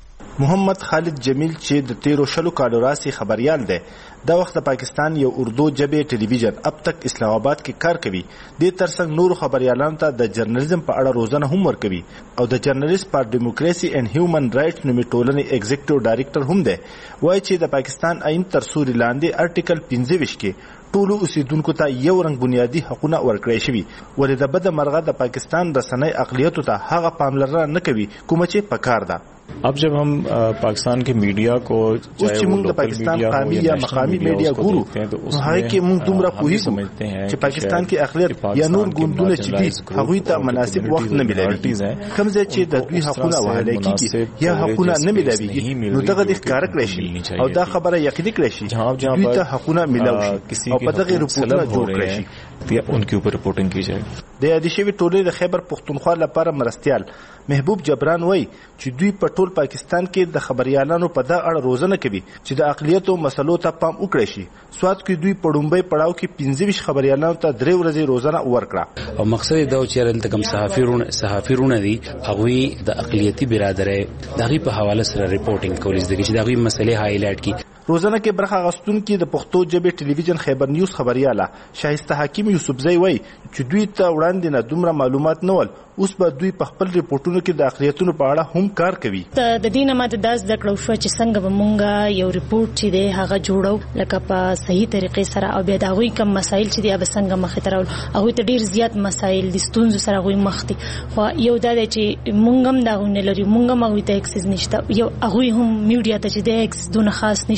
محمد خالد جمیل چې د 13 کالو راسي خبريال دی دا وخت د پاکستان یو اردو جبه ټلویزیون اب تک اسلام آباد کې کار کوي. د ترڅنګ نور خبريالانو ته د جرنالیزم په اړه روزنه هم ورکوي او د جرنالیست فار ډیموکراسي اینڈ هیومن رائټس نومي ټولنې ایگزیکټیو ډایریکټر هم دی. وایي چې د پاکستان آئین تر سوري لاندې ارټیکل 25 کې ټولو اوسیدونکو ته یو رنګ بنیادی حقوقونه ورکړی شوي ولې د بد مرغه د پاکستان رسنۍ اقلیتو ته هغه پاملرنه نه کوي کوم چې پکار ده. अब जब हम पाकिस्तान के मीडिया को चाहे वो पाकिस्तान कामी या मकामी मीडिया गुरु هغه کې موږ دومره پوهیږو چې پاکستان کې اقلیت یا نور ګوندونه چې دي هغوی ته مناسب وخت نه ملوي کوم ځای چې د دوی حقوقونه وهلای کیږي یا حقوقونه نه ملوي نو دغه د ښکار کړی شي او دا خبره یقیني کړی شي دوی ته حقوقونه ملوي شي او په دغه رپورټونه جوړ کړی شي یا ان کے اوپر رپورټینګ کی جائے. د یادشوي ټولنې د خیبر پختونخوا لپاره مرستيال محبوب جبران وای چې دوی په ټول پاکستان کې د خبريالانو په دا اړه روزنه کوي چې د اقلیتو مسلو ته پام وکړي شي. سواد کې دوی په ډومبۍ پړاو کې 25 خبريالانو ته 3 ورځې روزنه ورکړه او مقصد دا چې رل تکم صحافیرونه دي هغه د اقلیتي برادرۍ دغه په حواله سره ریپورټینګ کوي چې دغه مسلې هایلایټ کی. روزنه کې برخه غستون کې د پښتو ژبې ټلویزیون خیبر نیوز خبرياله شایسته حکیم یوسفزئی وای چې دوی ته وړاندې نه دومره معلومات نه ول اوس به دوی په خپل ریپورتونو کې د اقلیتونو په اړه هم کار کوي. د دینه ماته داس د کړو شو چې څنګه به مونږه یو ریپورت چې دی هغه جوړو لکه په صحیح طریقې سره او بیا دا غوي کم مسایل چې دی به څنګه مخ ته راول هغه ته ډیر زیات مسایل د ستونزو سره غوي مخ دي خو یو دا چې مونږ هم دا غوونه لري مونږ هم غوي ته اکسس نشته یو هغه هم میډیا ته چې د اکسس دونه خاص نشته.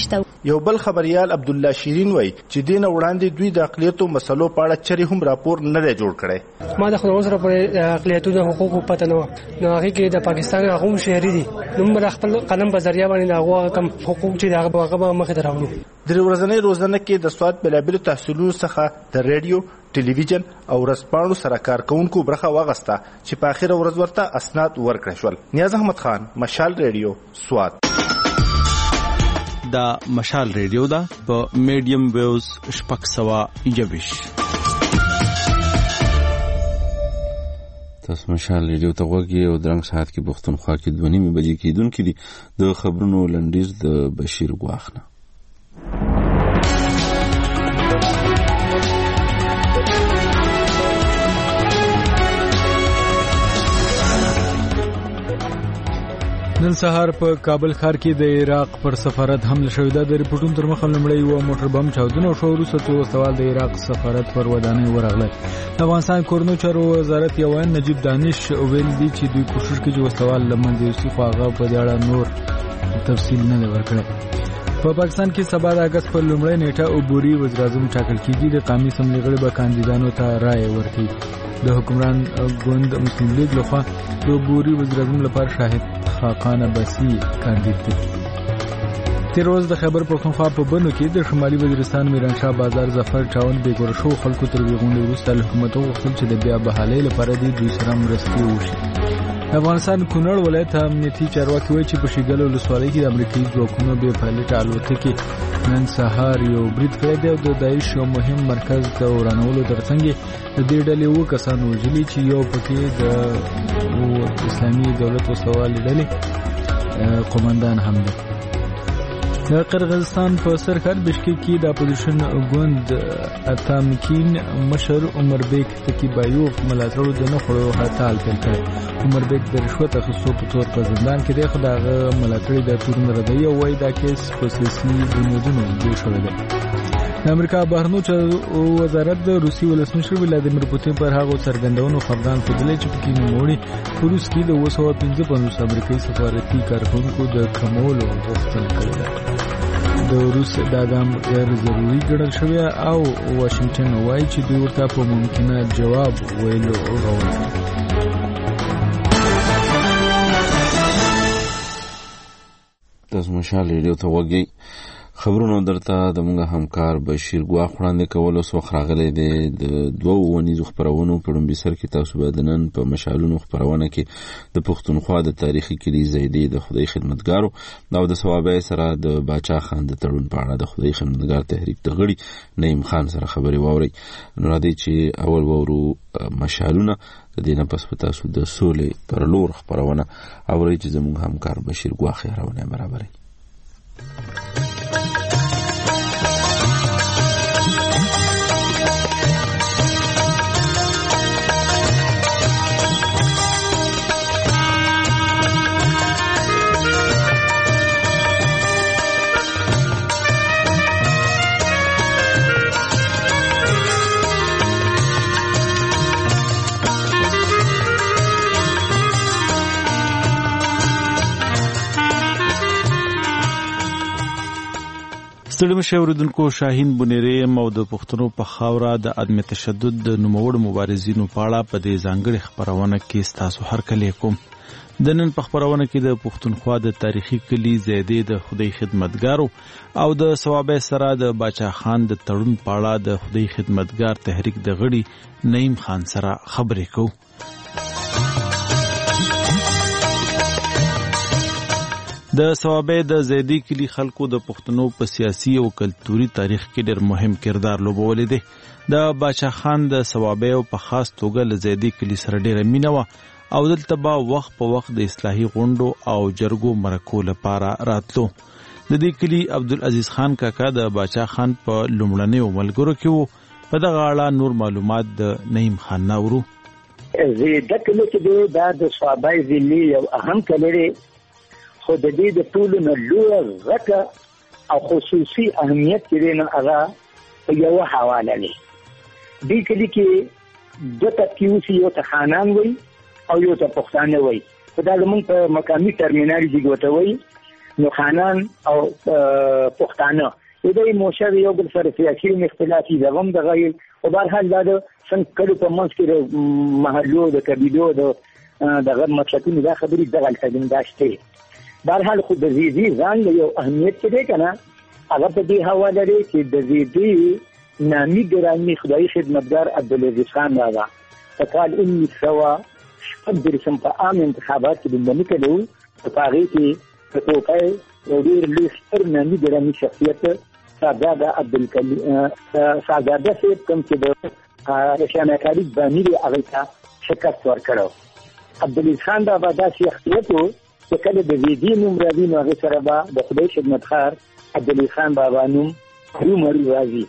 یو بل خبريال عبد الله شیرین وای چې دین وړاندې دوی د اقلیتو مسلو په اړه چری هم راپور نه دی جوړ کړی. ما د خپل سره په اقلیتو د حقوقو پته نه و، نو هغه کې د پاکستان هغه شهري دي، نو موږ خپل قلم په ذریعہ باندې هغه کم حقوق چې هغه مخه دراوړو. د ورځنۍ روزنه کې د سواد بلابل تحصیلونو څخه د ریډیو، ټلویزیون او رسپانو سره کارکونکو برخه واغسته چې په اخر ورځ ورته اسناد ورکړل شول. نیاز احمد خان، مشال ریډیو، سواد. دا مشال ریډیو دا په میډیم ویوز 621. تاسو مشال ریډیو ته وګورئ او درنګ ساعت کې پښتونخوا کې 2:30 بجې کېدونکې دي. د خبرونو لنډیز د بشیر ګواخنه. نن سهار په کابل ښار کې د عراق پر سفارت حمله شوې ده. د ریپورټونو تر مخه لومړی یو موټر بم چاودنه وشوه، وروسته څو سوال د عراق سفارت پر ودانۍ ورغله. د افغانستان کورنیو چارو وزارت یو نجیب دانش ویل دي چې دوی کوشش کوي چې وسوال لمن د یوسف آغا په اړه نور تفصیل نه ورکړي. په پاکستان کې سبا د اگست پر لومړۍ نیټه عبوري وزیر اعظم ټاکل کیږي. د قومي اسمبلې غړي به کاندیدانو ته رائے ورکړي. د حکمران ګوند مسلم لیگ لخوا د عبوري وزیر اعظم لپاره شاهد خاقان عباسی کاندید دي. تیر ورځ د خیبر پښتونخوا په بنو کې د شمالي وزیرستان میرانشاه بازار ظفر چاون بېګور شو خلکو تر غونډې وروسته حکومت وغوښتل چې د بیا بحالۍ لپاره دوی سره مرستې وشي. د افغانستان کونړ ولایت امنیتي چارواکي وایي چې په شیګل ولسوالۍ کې د امریکایي ځواکونو بې پایلټه الوتکې نن سهار یو برید کړی دی او د داعش یو مهم مرکز ته ورانولو ترڅنګ د دې ډلې 7 کسان وژلي چې یو پکې د اسلامي دولت وسوالې ډلې قومندان هم دی. د قرغیزستان په سرحد بشکیک کې د اپوزیشن ګوند اتامکین مشر عمر بیگ تکیبایوف ملاتړو د نه خړو هړتال پیل کړی. عمر بیگ د رشوت اخیستو په تور په زندان کې دی، خو د هغه ملاتړي د تورن ردی او وایي دا کیس په سیاسي بنیادونو جوړ شوی دی. د امریکا بهرنیو چارو وزارت د روسي ولسمشر ولادیمیر پوتین پر هغه څرګندونو خبردار کړی چې پکې نوموړي په روس کې د 255 امریکایي سفارتي کارکونکو د کمولو غوښتنه کړې ده. د روس دا ګام غیر ضروري ګڼل شوی او واشنگټن وایي چې دوی ورته په ممکنه جواب ویلو غواړي. تاسو مشال ریډیو ته وګورئ. خبرونو درته د موږ همکار بشیر ګواخ وړاندې کول اوس وخت راغلی دی د 2 ونیزو خپرونو په لومړي سر کې. تاسو به د نن په مشالونو خپرونه کې د پښتونخوا د تاریخي کلي زیدي د خدای خدمتګارو او د ثوابای سره د باچا خان د تړون په اړه د خدای خدمتګار تحریک د غړي نعیم خان سره خبرې واورئ. نو راځئ چې اول وورو مشالونه د دې نه پس په تاسو د سولې پر لور خپرونه اورئ چې زموږ همکار بشیر ګواخ راونه برابرې. ستړي مشه اوریدونکو، شاهین بنيري او د پښتنو په خاوره د عدم تشدد د نوموړ مبارزینو په اړه په دې ځانګړي خبرونه کې تاسو هر کله کوم. د نن په خبرونه کې د پښتونخوا د تاریخي کلي زیدي د خدای خدمتګارو او د ثوابه سره د باچا خان د تړون په اړه د خدای خدمتګار تحریک د غړي نعیم خان سره خبرې کوو. د ثوابه د زیدي کلی خلکو د پښتنو په سیاسي او کلتوري تاریخ کې ډېر مهم کردار لوبولی دی. د باچا خان د ثوابه او په خاص توګه له زیدي کلی سره ډېره مینه وه او دلته به وخت په وخت د اصلاحي غونډو او جرګو مرکو لپاره راتلو. د دې کلی عبدالعزیز خان کاکا د باچا خان په لومړنیو ملګرو کې وو. په دغه اړه نور معلومات د نعیم خان ناورو. زیده کلی چې دا د ثوابه ضلع یو اهم کلی خو د دې د ټولو نه لویه غټه او خصوصي اهمیت چې دی نو هغه په یوه حواله دی. دې کلي کې 2 طبقې اوسي، یو ته خانان وایي او یو ته پښتانه وایي. خو دا زمونږ په مقامي ټرمینالوژي کې ورته وایي نو خانان او پښتانه دوی موشه یو بل سره سیاسي اختلافي دغم د غیر او بهر حال دا څنګه کړو په منځ کې د محلو د قبيلو دغه مطلبونه دا خبرې دغه الکلم داشته بهر حال خو د زیدي ځان یو اهمیت څه دی کنه هغه په دې حواله لري چې د زیدي نامي ګرامي خدای خدمتګار عبدالعزیز خان راغی په کال 1918 په عام انتخابات کې د نکلو په هغه کې په توګه یو ډېر لوی ستر نامي ګرامي شخصیت ساده عبدالکلیم ساده سید کوم چې د رشانه کاری باندې هغه ته شکست ورکړو عبدالعزیز خان دا بعد شخصیت چې کله د زیدي نوم راځي نو هغه سره به د خدای خدمتګار عبدالعزیز خان بابا نوم عمر راځي.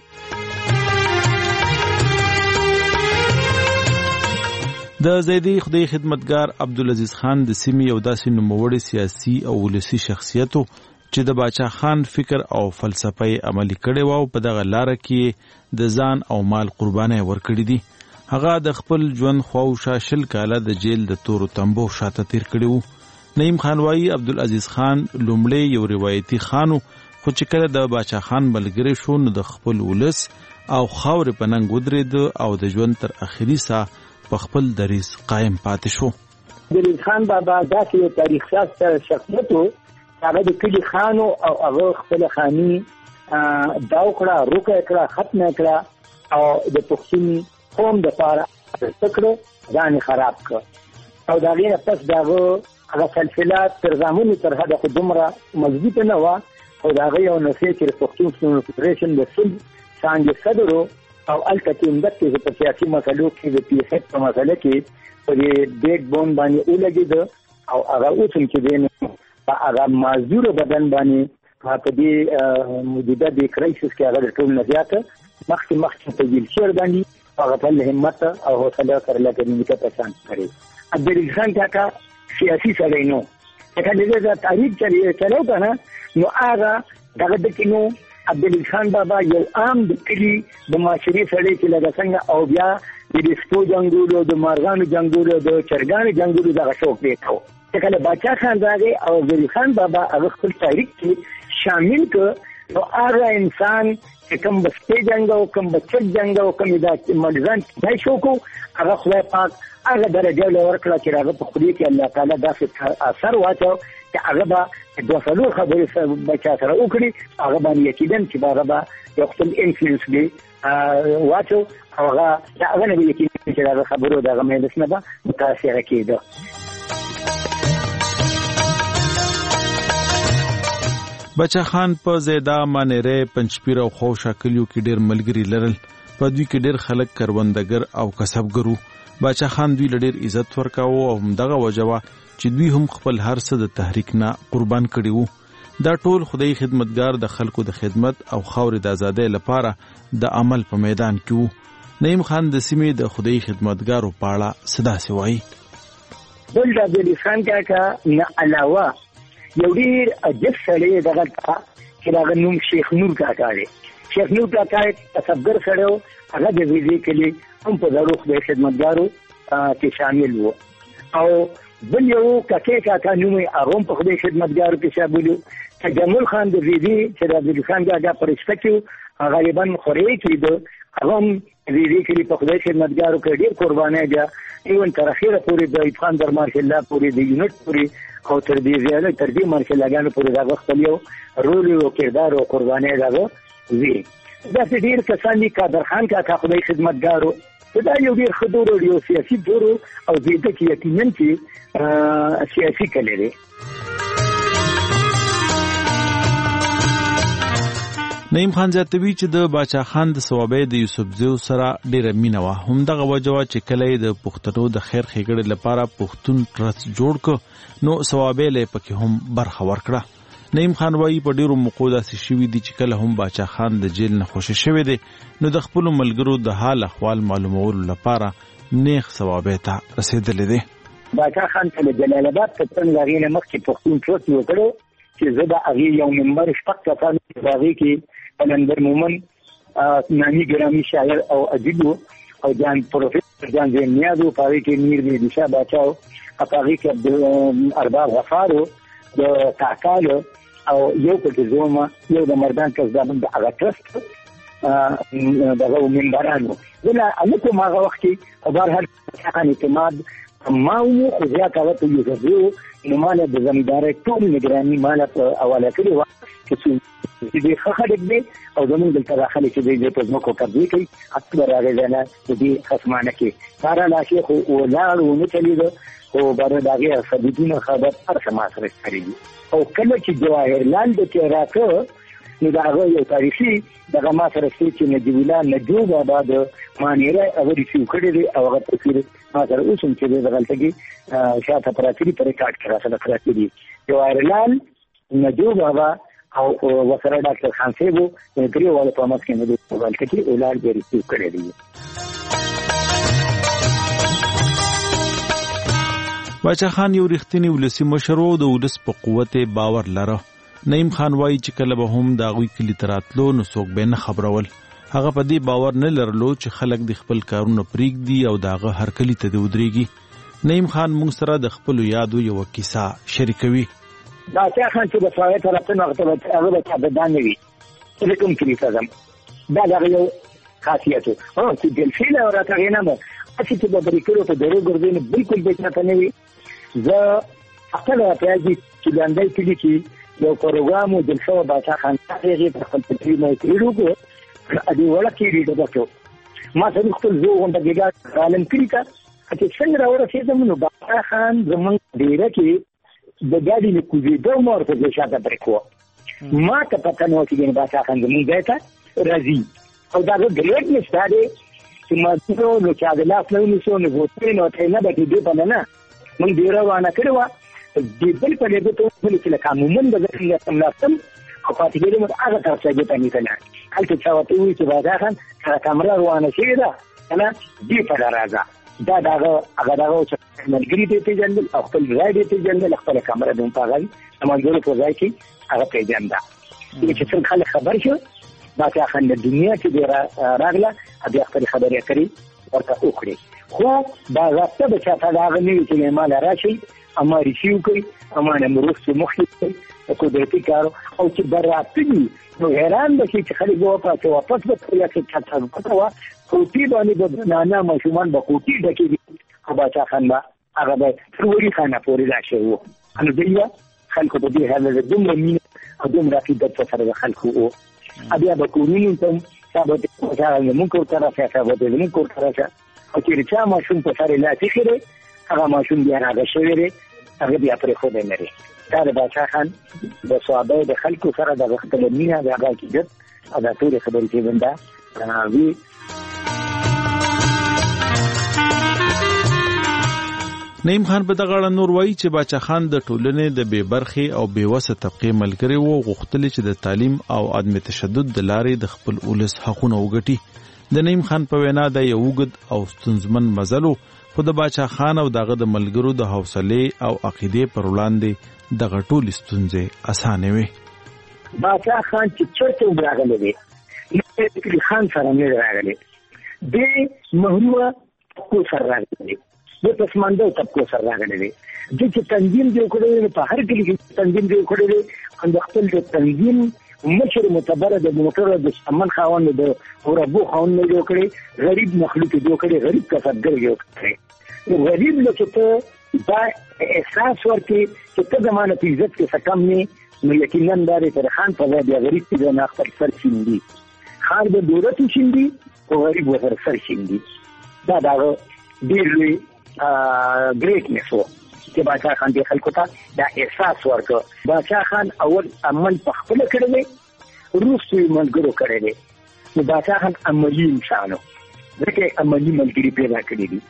د زیدي خدای خدمتګار عبدالعزیز خان د سیمې یو داسې نوموړی سیاسي او ولسی شخصیت چې د باچا خان فکر او فلسفه عملی کړي وو په دغه لار کې د ځان او مال قرباني ورکړي دي. هغه د خپل ژوند خواوشا شل کاله د جیل د تورو تنبو شاته تیر کړي وو. نعیم خان وايي عبدالعزیز خان لومړی یو روایتي خانو خو چې کله د باچا خان ملګری شو نو د خپل ولس او خاورې په ننګ ودرېد او د ژوند تر اخري ساه په خپل دریځ قائم پاتې شو. عبدالعزیز خان بابا داسې یو تاریخ ساز شخصیت و هغه د کلي خانو او هغه خپل خاني دا وکړه روکه کړه ختم کړه او د پښتون قوم د پاره تکړه ځان خراب کړ او دا غیر پس داغه هغه سلسله تر زمانه تر هدا خدمره مضبوط نه و او دا غي یو نسې چې پښتون فدریشن د سل څنګه صدرو او الکتیم دته په سیاسي مسلو کې د پی ایف په مسله کې په دې بیک بون باندې ولګید او هغه اوسم چې دین هغه معذور بدن باندې په دې موجوده د کرایسس کې هغه ټول نه زیاته مخکې په ویل چیر باندې هغه په همت او حوصله سره لګنی کې پسند کړی. عبدالعزیز خان کا سیاسي سره نو کله دې تاریخ چلو کنه نو هغه دغه د کینو عبدالعزیز خان بابا یو عام د کلی د معاشري سره چې لږ څنګه او بیا د سپو جنگولو د مارغانو جنگولو د چرګانو جنگولو دغه شوق دیتو کله باچا خان راغی او عبدالعزیز خان بابا هغه خپل تاریخ کې شامل ک نو هغه انسان چې کوم بسته جنگ او کوم بچک جنگ او کوم د ملزان دای شو کو هغه خدای پاک هغه درجه لور کړه چې هغه په خدای کې الله تعالی داسې اثر واچو چې هغه به د وسلو خبرې بچا سره وکړي هغه باندې یقینا چې هغه به یو خپل انفلوئنس دی واچو هغه نه یقینا چې هغه خبرو دغه مې نسنه به متاثر کېده. بچا خان په زیدا مانره پنځپیر او خوشا کلیو کې ډېر ملګری لرل په دوی کې ډېر خلک کروندګر او کسبګرو. بچا خان دوی ډېر عزت ورکاوه او همدغه وجوه چې دوی هم خپل هر څه د تحریک نه قربان کړي وو. دا ټول خدای خدمتګار د خلکو د خدمت او خاورې د آزادۍ لپاره د عمل په میدان کې وو. نعیم خان د سیمې د خدای خدمتګارو په اړه صدا سوای بل د عبدالعزیز خان کاکا نه علاوه یو ډیر عجیب سړی دغه چې دا نوم شیخ نور کاکا دی. شیخ نور کاکا تصبر سره هغه د ویزې کلی هم په ضرورت د خدمتګارو کې شامل وو او بل یو کاکا نوم هغه په خدای خدمتګارو کې شامل وو. تجمل خان د ویزې چې د عبدالعزیز خان کاکا پرسته کې غالبا خوري کې د هغه ویزې کلی په خدای خدمتګارو کې ډیر قرباني ده ایون تر اخیره پورې د افغان در مارشل الله پورې د یونټ پورې او تر دې زیاده تر دې مارشل لاګانو پورې دا خپل یو رول او کردار او قرباني راغو وی دا ډیر کسان دي قادر خان کا خدای خدمتګارو دا یو ډیر خدور یو سیاسي دورو او دې ته یقینا چې سیاسي کړي دي. نعیم خان زیاتوي چې د باچا خان د ثوابې د یوسفزیو سره ډیره مینه وه. همدغه وجوه چې کله د پښتنو د خیر ښېګړې لپاره پښتون ټرست جوړ کړ نو ثوابې له پکې هم برخه ورکړه. نعیم خان وايي په ډیرو موقعو داسې شوي دي چې کله هم باچا خان د جیل نه خوشی شوی دی نو د خپلو ملګرو د حال احوال معلومولو لپاره نیغ ثوابې ته رسېدلی دی. باچا خان ته د جلال آباد په څنګ هغې نه مخکې پښتون ټرست وکړو چې زه د هغې یو ممبر شپږ کسان چې د هغې کې قلندر مومن نامی گرامی شاعر او ادیب او جان پروفیسر جان زین نیاز او پاره کې میر دی شاه بچاو پاره کې ارباب غفار د کاکال او یو پکې زوما یو د مردان کسبان د هغه ټرست دغه منبرانو ولا الکو ماغه وخت کې بهر هر څه اعتماد ما مو خو زیات هغه ته یو نو مال د زمیندار ټول نگرانی مال په حواله کړی و چې دې خخړې دې او زموږ د داخلي چې دې په ځمکو قبضه کوي اکثر راغلی نه دې خصمانه کې سارا لاشي خو ولار و نه چلیدو او بار دغه ثبوتونه خبر هر څه ما سره کړی او کله چې جواهر لال د کې راکو نو دا یو تاریخي دغه ما سره چې نجیبالله نجوب آباد مانیره او ریسیو کړی دی او هغه تصویر ما سره اوسم چې د غلطګي شاته پراتی په ریکارډ کې راځي پراتی دی جواهر لال نجوب آباد او وسره ډاکټر خان صاحب درې والا په ماسک کې د غلطګي اولاد به ریسیو کړی دی. باچا خان یو رښتینی ولسی مشر و د ولس په قوت باور لره. نعیم خان وایي چې کله به هم د هغوی کلي ته راتلو نو څوک به نه خبرول. هغه په دې باور نه لرلو چې خلک د خپل کارونه پرېږدي او د هغه هر کلي ته ودرېږي. نعیم خان موږ سره د خپلو یادو یوه کیسه شریکوي. باچا خان چې د فعالیت راتلو هغه به چابدان نه وي د کوم کلي ته ځم دا دغه یو خاصیت و چې دلفیل او راته غینه مو چې د بریکلو په درو ګرځي نه بالکل به چاته نه وي. زه خپل راځي چې لاندې کلي کې یو پروګرام د دلفو باچا خان هغه په خپل تدریب نه کړو کو ادي ولا کې ډېر وکړو ما څنګه خپل زو غونډه عالم کړی کا چې څنګه راورسېدم نو باچا خان زمونږ ډیره کې د ګاډي نه کوزیدو مور په شاته پرکو ما ته پته نو چې باچا خان زمونږ ځای راځي او دا ګریډ نشته دی چې ما څو نو چې د لاس نه ونیسو نو وته نو ته نه بټې دی په نه من ډیره وانه کړو د بل په لګو ته چې لکه عموماً د ځکه سم لاسم او پاتې کېږي مو هغه تر څه کې پني کړه هلته چې وته وي چې باچا خان هغه کمره روانه شي دا کنه دې په راځه دا هغه چې ملګری دې ته جنل او خپل راډي ته جنل خپل کمره دون پاغي سمجھولو په ځای کې هغه په جندا چې څنګه خلک خبر شو باچا خان د دنیا کې راغله هغه خپل خبرې کړې ورته وکړي خو دا راته به چاته دا غني چې مال راشي اما ریسیو کوي اما نمروز سے مختص قدرتی کارو او چې براتنی نو حیران بشي چې خلک واپس به یا چې چاته کوته کوټي باندې د نانا مشومان به کوټي ډکې او باچا خان با هغه به څوري خانه پورې راشي وو ان دیو خلکو په دې حاله د دومره مين او دومره عقیدت سره خلکو او بیا به کورونو ته ثابت ځای موږ کوته راځي ثابت موږ کوته راځي او چې چا ماشوم په سره لا تخره هغه ماشوم بیا راغی شوی هغه بیا پرې خو نه لري دا د باچا خان د صحابه د خلکو سره د وخت له مینا د هغه کېدت دا ټول خبرې چې وندا وی نعیم خان په دغه نور وایي چې باچا خان د ټولنې د بې برخې او بې وسه طبقې ملګری وو غوښتل چې د تعلیم او عدم تشدد د لارې د خپل ولس حقونه وګټي. د نعیم خان په وینا د یو وګد او ستونزمن مزلو خو د باچا خان او دغه د ملګرو د حوصله او عقیده پر وړاندې دغه ټول ستونزې اسانه وي. باچا خان چې چرته راغلی دی نو خان سره نه راغلی دی محرومه کو سره راغلی د پسمانده طبقو سره راغلی دی چې تنظیم جوړ کړی په هر کلی کې تنظیم جوړ کړی دی د خپل د تنظیم مشر معتبر د موټر د شمن خاوند د اوربو خاوند نه جوړ کړی غریب مخلوق جوړ کړی غریب کسبګر جوړ کړی غریب له چې دا احساس ورته چې ته زمانه په عزت کې سکم نه نو یقینا دا تر خان په ځای غریب چې نه خپل سر شیندي خان د دولت شیندي او غریب ور سر شیندي دا ډیر لوی ګریټنس وو چې باچا خان د خلکو ته دا احساس ورکړ. باچا خان اول عمل په خپل کړی روسي ملګرو کړی نو باچا خان عملی انسانو دغه عملی ملګری پیدا کړی دي.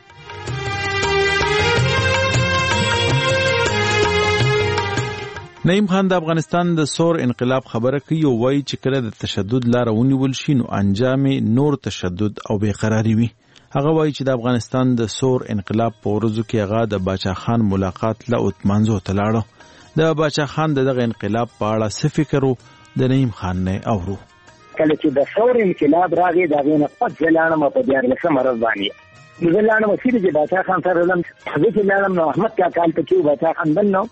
نعیم خان د افغانستان د سور انقلاب خبره کوي او وایي چې کله د تشدد لار ونیول شي نو انجام نور تشدد او بیقراری وي. هغه وایي چې د افغانستان د سور انقلاب په ورځو کې هغه د باچا خان ملاقات له اتمانځو ته لاړو. د باچا خان دغه انقلاب په اړه څه فکر و د نعیم خان نه اورو. کله چې د سور انقلاب راغی دا غوښنه پد ځلانه په 14 مرز باندې نو ځلانه مسیر چې باچا خان سره لم حضرت لاله احمد کا کال ته چې باچا خان بنو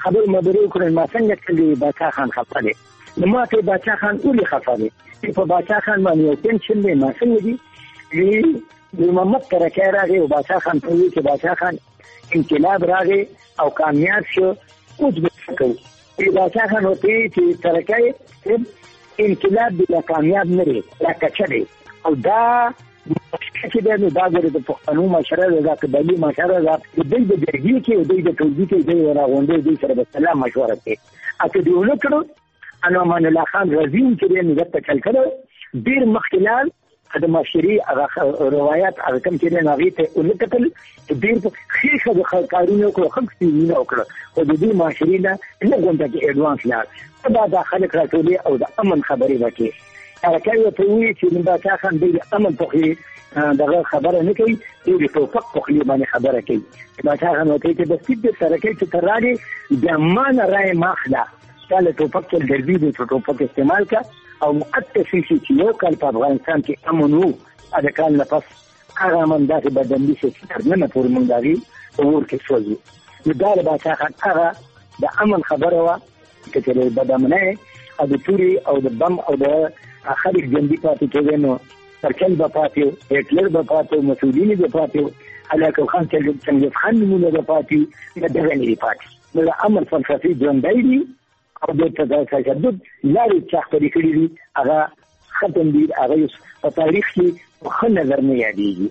خبرې مبرې وکړل ما څنګه کړي باچا خان خفه دی نو ما ته باچا خان ولې خفه دی په باچا خان باندې یو ټینشن دی ما څنګه دي وی محمد ترکی راغی او باچا خان ته وی چې باچا خان انقلاب راغی او کامیاب شو اوس به څه کوو باچا خان ورته چې ترکی انقلاب بلا کامیاب نه دی لکه څه دی او دا چې دا ګوره د پښتنو مشره ده قبایلي مشره ده د دوی د جرګې کې دوی د ټولګي کې دوی راغونډې دوی سره د سلام مشوره کوي اته دوی ونکړو انو امان الله خان رضیم چې دې نګت چل کړو ډیر مخکلال د معاشري روایت هغه کوم چې نه غیته ولکتل ډیر خېخه د کارونو کو خلک سینه وکړه او د دې معاشري نه غونډه کې اډوانس لا دا داخله کړټولې او د امن خبرې وکړي هغه کوي ته وی چې باچا خان د امن په دغه خبره نه کوي د توفق په خلی باندې خبره کوي باچا خان وته چې د سید سره کوي چې ترانه د مان رائے ماخلا کله توفق کې دربي د توفق استعمال کا او مؤسسي چې یو کال په افغانستان کې امن وو اده کال نه پس هغه من داسې بدندي چې ترنه پورې مونږ داري امور کې سوځي نو دا باچا خان هغه د امن خبره وا چې بدامنه او د توري او د بم او د خلک جنبي پاتې کېږي نو ترکل به پاتې هټلر به پاتې مسؤلین به پاتې علاقه خان څنګه خان نمونه به پاتې د دغه نه پاتې نو د امر فلسفي ژوندۍ دي او د تشدد لارې چاخته کړي دي هغه ختم دي هغه په تاریخ کې په خل نظر نه یادېږي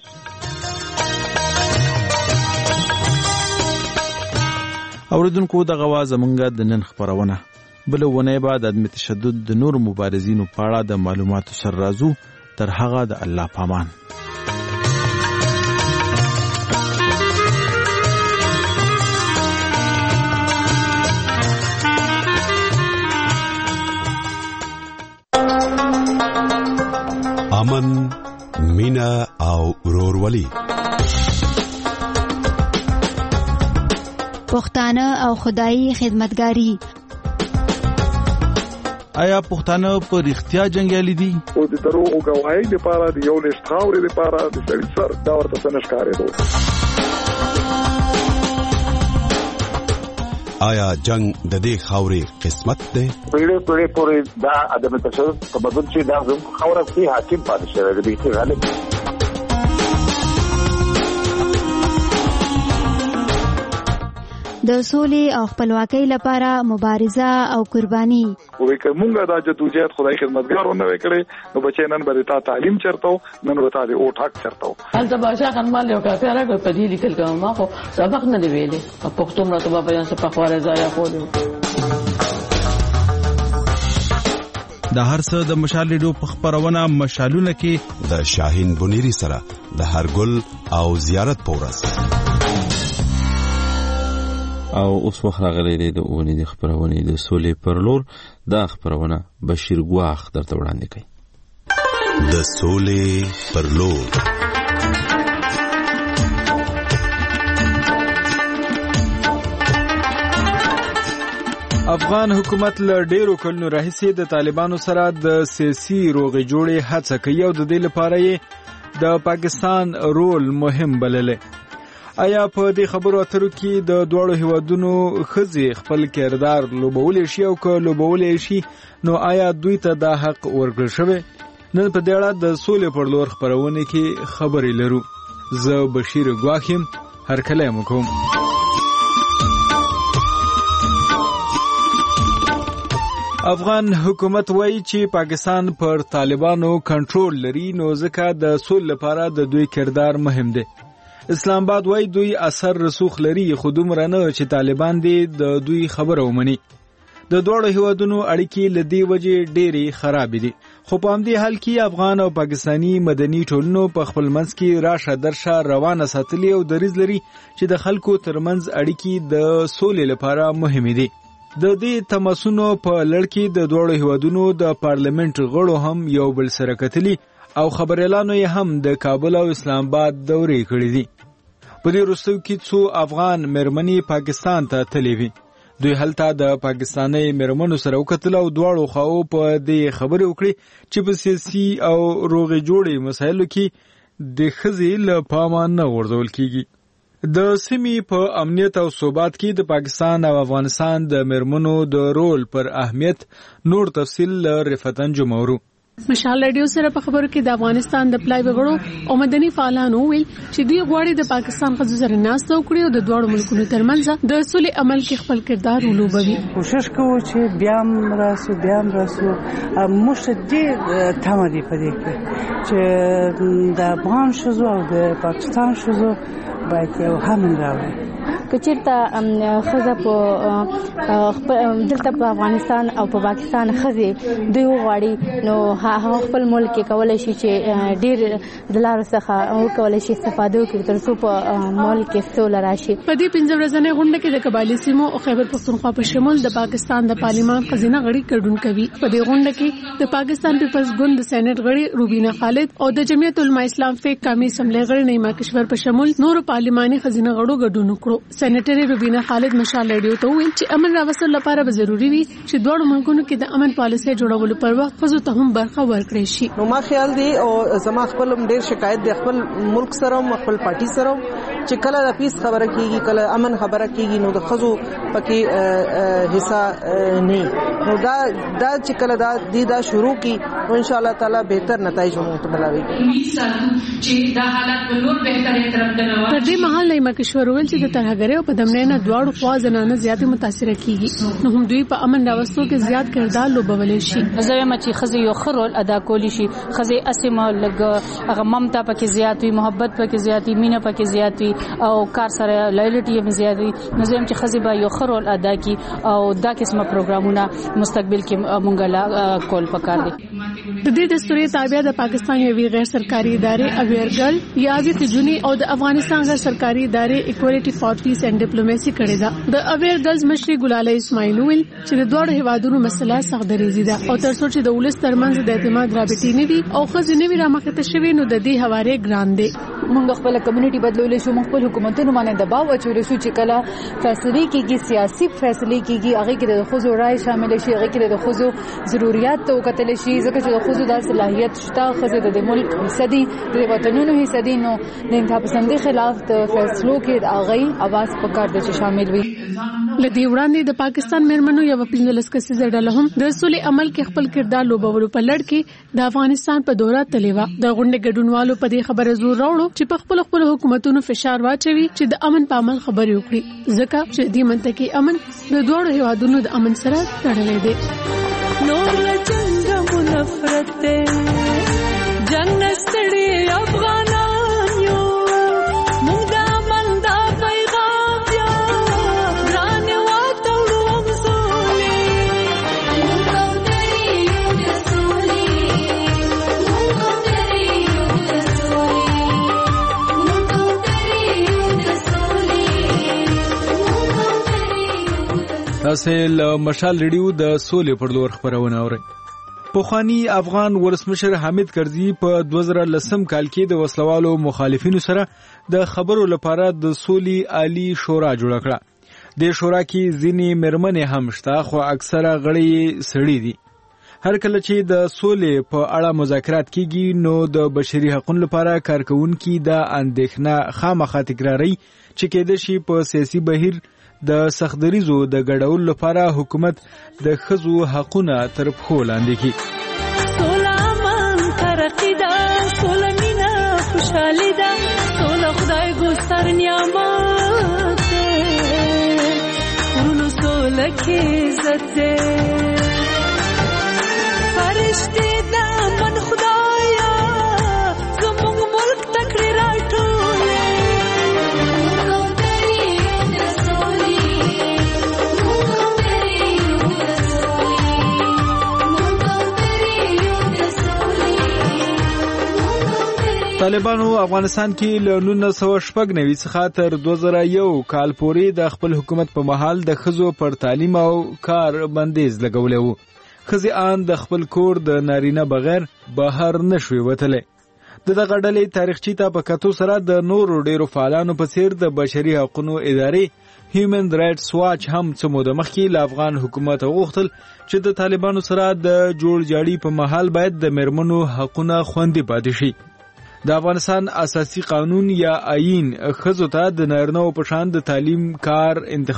اوریدونکو د غواز منګه د نن خبرونه بل ونه بعد د عدم تشدد د نور مبارزینو په اړه د معلوماتو سر رازو تر هغه د الله پامان امن مینا او ورورولي پښتانه او خدایي خدمتګاری آیا پښتانه په رښتیا جنگیالي دي او د دروغ غواړي لپاره د یو لښت خاورې لپاره د سړي سر دا ورته څنګه دو آیا جنگ د دې خاورې قسمت ده پیړې پورې دا عدم تشدد په بدل چې دا خاوره کې حاکم پاتې شوی دی چې غالب د سولې او خپلواکۍ لپاره مبارزه او قرباني وې کومه دا جدوجہد خدای خدمتګارونه وکړي نو بچي نن به تا تعلیم چرته نن به تا دې او ټاک چرته هلته باچا خان مال یو کافي راغی په دې لیکل کوم ما خو سبق نه دی ویلي پښتو مرته په بیان څخه په خواره ځای خو د هر څه د مشال لیدو په خبرونه مشالونه کې د شاهین بنيري سره د هرګل او زیارت پورس او اوس وخت راغلی دی د اونې د خبرونه د سولې پر لور دا خبرونه بشیر ګواخ درته وړاندې کوي د سولې پر لور افغان حکومت له ډیرو کلونو راهیسې د طالبانو سره د سیاسي روغې جوړې هڅه کوي او د دې لپاره یې د پاکستان رول مهم بللی آیا په دې خبرو اترو کې د دوړو هیوادونو خزي خپل کردار لوبولې شي او که لوبولې شي نو آیا دوی ته دا حق ورکړل شوی نن په دې اړه د سولې پر لور خبرونه کې خبرې لرو زه بشیر ګواخیم هر کله مکوم افغان حکومت وایي چې پاکستان پر طالبانو کنټرول لري نو ځکه د سولې لپاره د دوی کردار مهم دی اسلام آباد وایي دوی اثر رسوخ لري خو دومره نه چې طالبان دې د دوی خبره ومني د دوړو هیوادونو اړیکې له دې وجې ډېرې خراب دي خو په همدې حال کې افغان او پاکستانی مدني ټولنو په خپل منځ کې راشه درشه روانه ساتلي او دریځ لري چې د خلکو ترمنځ اړیکې د سولې لپاره مهمې دي د دې تماسونو په لړ کې د دوړو هیوادونو د پارلیمنت غړو هم یو بل سره کتلي او خبريالانو یې هم د کابل او اسلام آباد دورې کړې دي په دې وروستیو کې څو افغان مېرمنې پاکستان ته تللې وې دوی هلته د پاکستاني مېرمنو سره وکتل او دواړو خواو په دې خبرې وکړې چې په سیاسي او روغې جوړې مسایلو کې د ښځې له پامه نه غورځول کېږي د سیمې په امنیت او ثبات کې د پاکستان او افغانستان د مرمنو د رول پر اهمیت نور تفصیل رفتن جمهورو مشال رادیو سره په خبرو کې د افغانستان د پلای وګړو او مدني فعالانو ویل چې دوی غواړي د پاکستان خزو سره ناستو کړي او د دوه ملکونو ترمنځ د صلح عمل کې خپل کردار ولوبوي. کوشش کوو چې بیا راسو موږ دې تمدي پدې کې چې د افغان شوزو او د پاکستان شوزو باید یو هم راوړي. کچیرته خزه په دلته په افغانستان او په پاکستان خزه دوی غواړي نو هغه خپل ملک کې کولای شي چې ډیر د لارو څخه او کولای شي استفاده وکړي تر څو په ملک کې سوله راشي. په دې 15 ورځې غونډه کې د قبایلی سیمو او خیبر پختونخوا په شمول د پاکستان د پارلیمان خزینه غړي ګډون کوي. په دې غونډه کې د پاکستان پیپلز ګوند د سېنات غړي روبینا خالد او د جمعیت العلماء اسلام فیک قومي اسمبلی غړي نیما کشور په شمول نور پارلیماني خزینه غړو ګډون وکړو. سېنیټری روبینا خالد مشال رادیو ته ویل چې امن راوستل لپاره به ضروری وي چې دوه ملکونو کې د امن پالیسي جوړولو پر وخت خزو ته هم برخه ورکړي شي. نو ما خیال دی او زما خپل ډیر شکایت دی خپل ملک سره او خپل پارټي سره چې کله د پیس خبره کیږي کله امن خبره کیږي نو د خزو پکې حصہ نه نو دا چې کله دا شروع کی ان شاء الله تعالی بهتر نتایج موږ ته ملاوي. چې دا حالت په نور بهترین طرف ته روان. په دې مهال نیما کشور ویل چې د ترهګرۍ او په دمنه دواړو خوا زنانه زیات متاثر کیږي نو هم دوی په امن راوستو کې زیات کردار لوبولای شي. زه یم چې خزي یو خرول ادا کولی شي. خزي اسمه لګ هغه ممتا پکې زیات وي محبت پکې زیات وي مینه پکې زیات وي او کار سره لایلټي هم زیات وي. نو زه یم چې خزي به یو خرول ادا کی او دا قسمه پروګرامونه مستقبل کې مونږ لا کول پکار دي. د دې دستوري تابع د پاکستان یو غیر سرکاري ادارې اویرګل یا د جنونی او د افغانستان غیر سرکاري ادارې اکوالټي فار پیس اینڈ ډیپلوماسي کړې ده. د اویرګلز مشري ګلاله اسماعیل ویل چې د دوه هیوادونو مسله سخت دریزي ده او تر څو چې د ولس ترمنځ د اعتماد رابطې نه وي او خزینه وی رامخته شوی نو د دې حواله ګران دي. موږ خپل کمیونټي بدلولې شو موږ خپل حکومتونو باندې دباو اچولې شو چې کله فیصله کیږي سیاسي فیصله کیږي هغه کې د خزو رائے شامل شي هغه کې د خزو ضرورت او کتل شي ځکه چې د خزو د صلاحیت شته خزو د ملک حصہ دي د وطنونو حصہ دي نو د انتخاب پسندۍ خلاف د فیصلو کې هغه आवाज پکار د شامل وي. لدی وړاندې د پاکستان مرمنو یو 15 کسیزه ډله هم د صلح عمل کې خپل کردار لوبولو په لړ کې د افغانستان په دوره تلیوا. د غونډې ګډونوالو په دې خبره زور راوړو چې په خپل حکومتونو فشار واچوي چې د امن په عمل خبرې وکړي ځکه چې د منطقي امن د دوه هیوادونو د امن سره تړلې ده. نور جنگ نفرت جنگ ستړي افغانان یو موږ د امن دا پیغام یا ګران واته وړو سولې موږ درې یو د سولې موږ درې یو د سولې موږ درې یو د سولې. تاسو له مشال ریډیو د سولې پر لور خبرونه اورئ. پوخانی افغان ولسمشر حامد کرزي په 2010 کال کې د وسلوالو مخالفینو سره د خبرو لپاره د سولې عالی شورا جوړ کړه. د شورا کې ځینې مرمنې هم شته خو اکثره غړي سړي دي. هر کله چې د سولې په اړه مذاکرات کیږي نو د بشري حقوقو لپاره کارکونکو د اندېښنه خامخا تکراري چې کېد شي په سیاسي بهیر د سختدریزو د ګډول لپاره حکومت د خزو حقونه تر پښو لاندې کړي. سوله من ترقی ده سوله مینا خوشحالي ده سوله خدای ګستر نعمت ده ورونو سوله کې عزت ده فرشتي ده من خدایا زموږ ملک تکړه راټولې طالبانو افغانستان کې له 1999 څخه تر 2001 کال پورې د خپل حکومت په مهال د خزو پر تعلیم او کار بندیز لګولې وو. خزي آن د خپل کور د نارینه بغیر بهر نشوي وتلې. دغه ډلې تاریخچې ته په کتو سره د نورو ډیرو فعالانو په څیر د بشري حقوقو ادارې هیومن رائټس واچ هم څه موده مخکې له افغان حکومت غوښتل چې د طالبانو سره د جوړ جاړي په مهال باید د مرمنو حقوقونه خوندي پاتې شي. د افغانستان اساسي قانون یا آئین ښځو ته د نارینه‌و په شان د تعلیم، کار،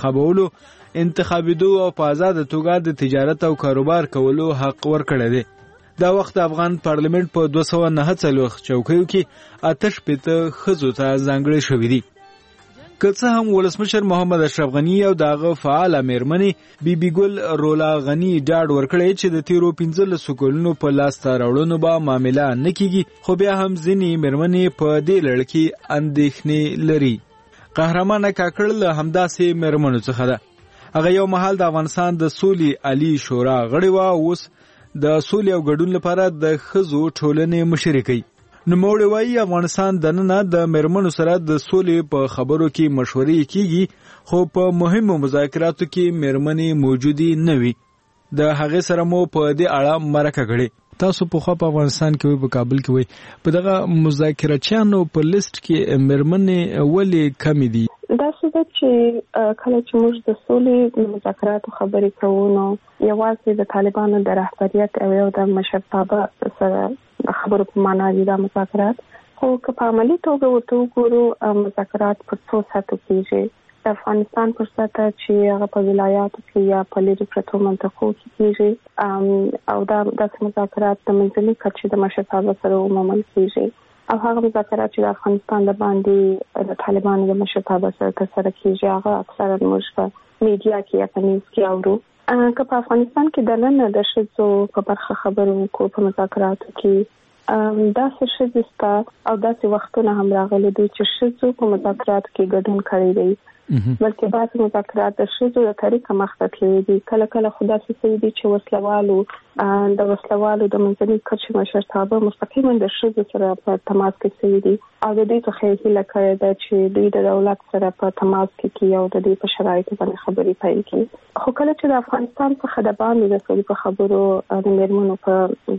انتخابېدو او په آزاده توګه د تجارت او کاروبار کولو حق ورکړی دی. دا وخت د افغان پارلیمنت په 249 چوکیو کې 88 ښځو ته ځانګړي شوي دي. که څه هم ولسمشر محمد اشرف غنی او دغه فعال میرمنې بیبي ګل رولا غنی ډاډ ورکړی چې د تیرو 15 کلونو په لاس ته راوړنو به معامله نه کیږي، خو بیا هم ځینې میرمنې په دې لړ کې اندېښنې لري. قهرمانه کاکړ له همداسې میرمنو څخه ده. هغه یو مهال د افغانستان د سولې عالی شورا غړې وه، اوس د سولې او ګډون لپاره د ښځو ټولنې مشري کوي. نوموړی وایي افغانستان دننه د میرمنو سره د سولې په خبرو کې مشورې کیږي، خو په مهمو مذاکراتو کې میرمنې موجودي نه وي. د هغې سره مو په دې اړه مرکه کړې. تاسو په خوا په افغانستان کې وي، په کابل کې وي، په دغه مذاکراتچیانو په لیست کې میرمنې ولې کمې دي؟ دا څه ده چې کله چې موږ د سولې مذاکراتو خبرې کوو نو یوازې د طالبانو د رهبریت او یو د مشرتابه سره د خبرو په معنا دي دا مذاکرات، خو که په عملي توګه ورته وګورو مذاکرات پر څو سطحو کېږي. د افغانستان پر سطحه چې هغه په ولایاتو کې یا په لرې پرتو منطقو کې کېږي او دا داسې مذاکرات د منځني کچې د مشرتابه سره عموما کېږي، او هغه مذاکرات چې د افغانستان د باندې د طالبانو د مشرتابه سره ترسره کېږي هغه اکثرا موږ په میډیا کې یا په نیوز کې اورو. که په افغانستان کې دننه د ښځو په برخه خبرو وکړو په مذاکراتو کې داسې ښځې شته او داسې وختونه هم راغلي دي چې ښځو په مذاکراتو کې ګډون کړی دی، بلکې بعضې مذاکرات د ښځو د طریقه مخته تللي دي. کله کله خو داسې شوي دي چې وسلوالو د منځني کچې مشرتابه مستقیما د ښځو سره په تماس کې شوي دي او د دوی څخه یې هیله کړې ده چې دوی د دولت سره په تماس کې کړي او د دوی په شرایطو باندې خبرې پیل کړي. خو کله چې د افغانستان څخه د باندې د سولې په خبرو د میرمنو په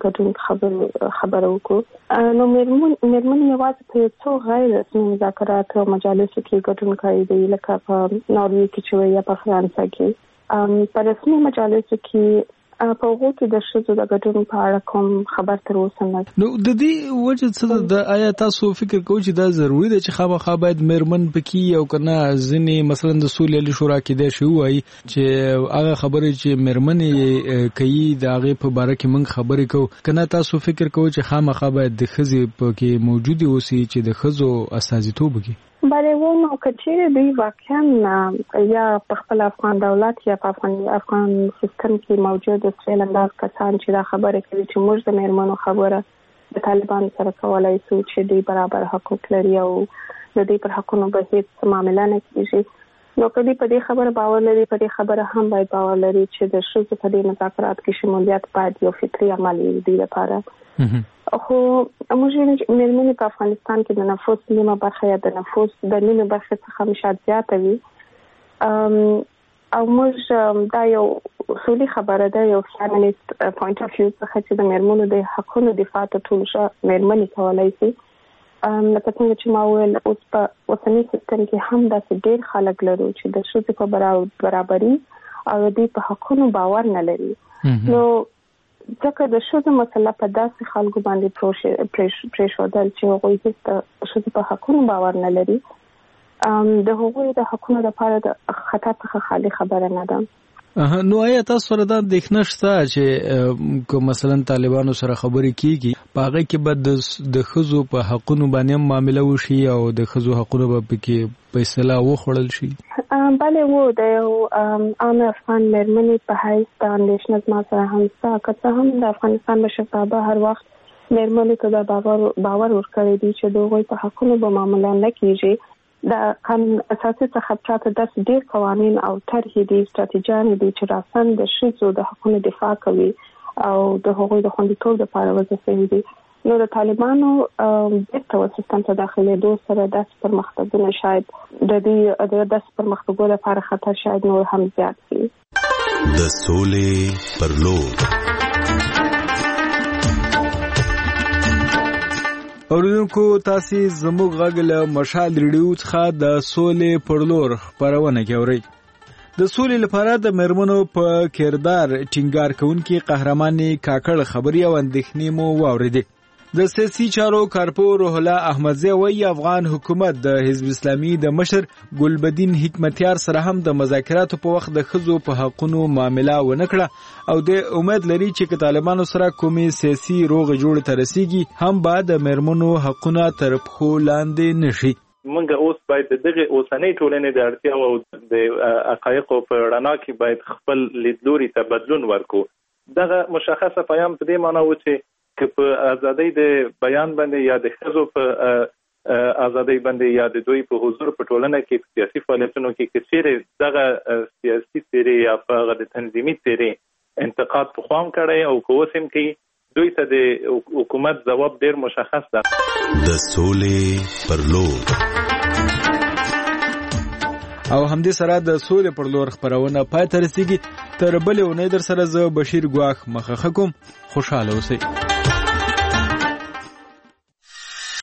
ګډون خبره وکړو نو میرمنې یوازې په څو غیر رسمي مذاکراتو او مجالسو کې ګډون کړی دی، لکه په ناروې کې چې یا په فرانسه کې. په رسمي مجالسو کې په هغو کې د ښځو د ګډون په اړه کوم خبر تر اوسه نه. نو د دې وجه څه ده؟ آیا تاسو فکر کوئ چې دا ضروري ده چې خامخا باید میرمن پکې او کنه ځینې مثلا د سولې عالی شورا کې دی شي وایي چې هغه خبرې چې میرمنې کوي د هغې په باره کې موږ خبرې کوو، کنه تاسو فکر کوئ چې خامخا باید د ښځې پکې موجودې اوسي چې د ښځو استازیتوب وکړي؟ بله نو که چیرې دوی واقعا یا په خپل افغان دولت یا په افغان سیستم کې موجود سویل انداز کسان چې دا خبرې کوي چې موږ د میرمنو خبره د طالبانو سره کولی شو چې دوی برابر حقوق لري او د دوی پر حقونو به هیڅ معامله نه کېږي، نو که دوی په دې خبره باور لري په دې خبره هم باید باور لري چې د ښځو په دې مذاکرات کې شمولیت باید یو فطري عمل وي دوی لپاره. خو موږ میرمنې په افغانستان کې د نفوس نیمه برخه یا د نفوس د نیمه برخه څخه مشاد زیاته وي او موږ دا یو اصولي خبره ده، یو فیمینیست پوینټ اف ویو څخه چې د میرمنو د حقونو دفاع ته ټول میرمنې کولی شي. لکه څنګه چې ما وویل اوس په اوسني سیستم کې هم داسې ډېر خلک لرو چې د ښځو په برابري او د دوی په حقونو باور نه لري. نو ځکه د ښځو مسله په داسې خلکو باندې پرېښودل چې هغوی هېڅ د ښځو په حقونو باور نه لري، د هغوی د حقونو لپاره د خطر څخه خالي خبره نه ده. نو آیا تاسو سره دا اندېښنه شته چې که مثلا طالبانو سره خبرې کېږي په هغې کې به د ښځو په حقونو باندې هم معامله وشي او د ښځو حقونه به پکې په اصطلاح وخوړل شي؟ بله د یو عام افغان میرمنې په حیث د اندېښنه زما سره هم شته. که څه هم د افغانستان مشرتابه هر وخت میرمنې ته دا باور ورکړی دی چې د هغوی په حقونو به معامله نه کېږي. د قانون اساسي څخه پراته داسې ډېر قوانین او طرحې دي، ستراتیجیانې دي چې راسن د ښځو د حقونو دفاع کوي او د هغوی د خوندیتوب لپاره وضع شوي دي. نو د طالبانو بیرته سیستم ته داخلېدو سره داسې پرمختګونه شاید د داسې پرمختګو لپاره خطر شاید نور هم زیات شي. د سولې پر لور اوریدونکو تاسو زموږ غږ له مشال ریډیو څخه د سولې پر لور خبرونه کوي. د سولې لپاره د میرمنو په کردار ټینګار کوونکي قهرمانې کاکړ خبري او اندېښنې مو واوریدې. د سیاسي چارو کارپور روح الله احمدزی وایي افغان حکومت د حزب اسلامي د مشر ګلبدین حکمتیار سره هم د مذاکراتو په وخت د ښځو په حقونو معامله ونه کړه او د امید لري چې طالبانو سره کومي سیاسي روغ جوړ ته رسیږي هم بعد د میرمنو حقونه تر پخو لاندې نشي. موږ اوس باید دغه اوسنۍ ټولنې د اړتیا او د حقایقو په رڼا کې باید خپل لیدلوري ته بدلون ورکړو. دغه مشخصه پیام په دې معنی و چې په ازادۍ د بیان باندې یا د ښځو په ازادۍ باندې یا د دوی په حضور په ټولنه کې سیاسي فعالیتونو کې چیرې دغه سیاسي تیری یا په د تنظیمي تیری انتقاد په خوام کړی او کوسم کې دوی ته د حکومت جواب ډیر مشخص ده. د سولې پر لور او همدې سره د سولې پر لور خبرونه پای ته رسیږي. تر بلې اونۍ در سره زه بشیر ګواخ مخه کوم. خوشاله اوسئ.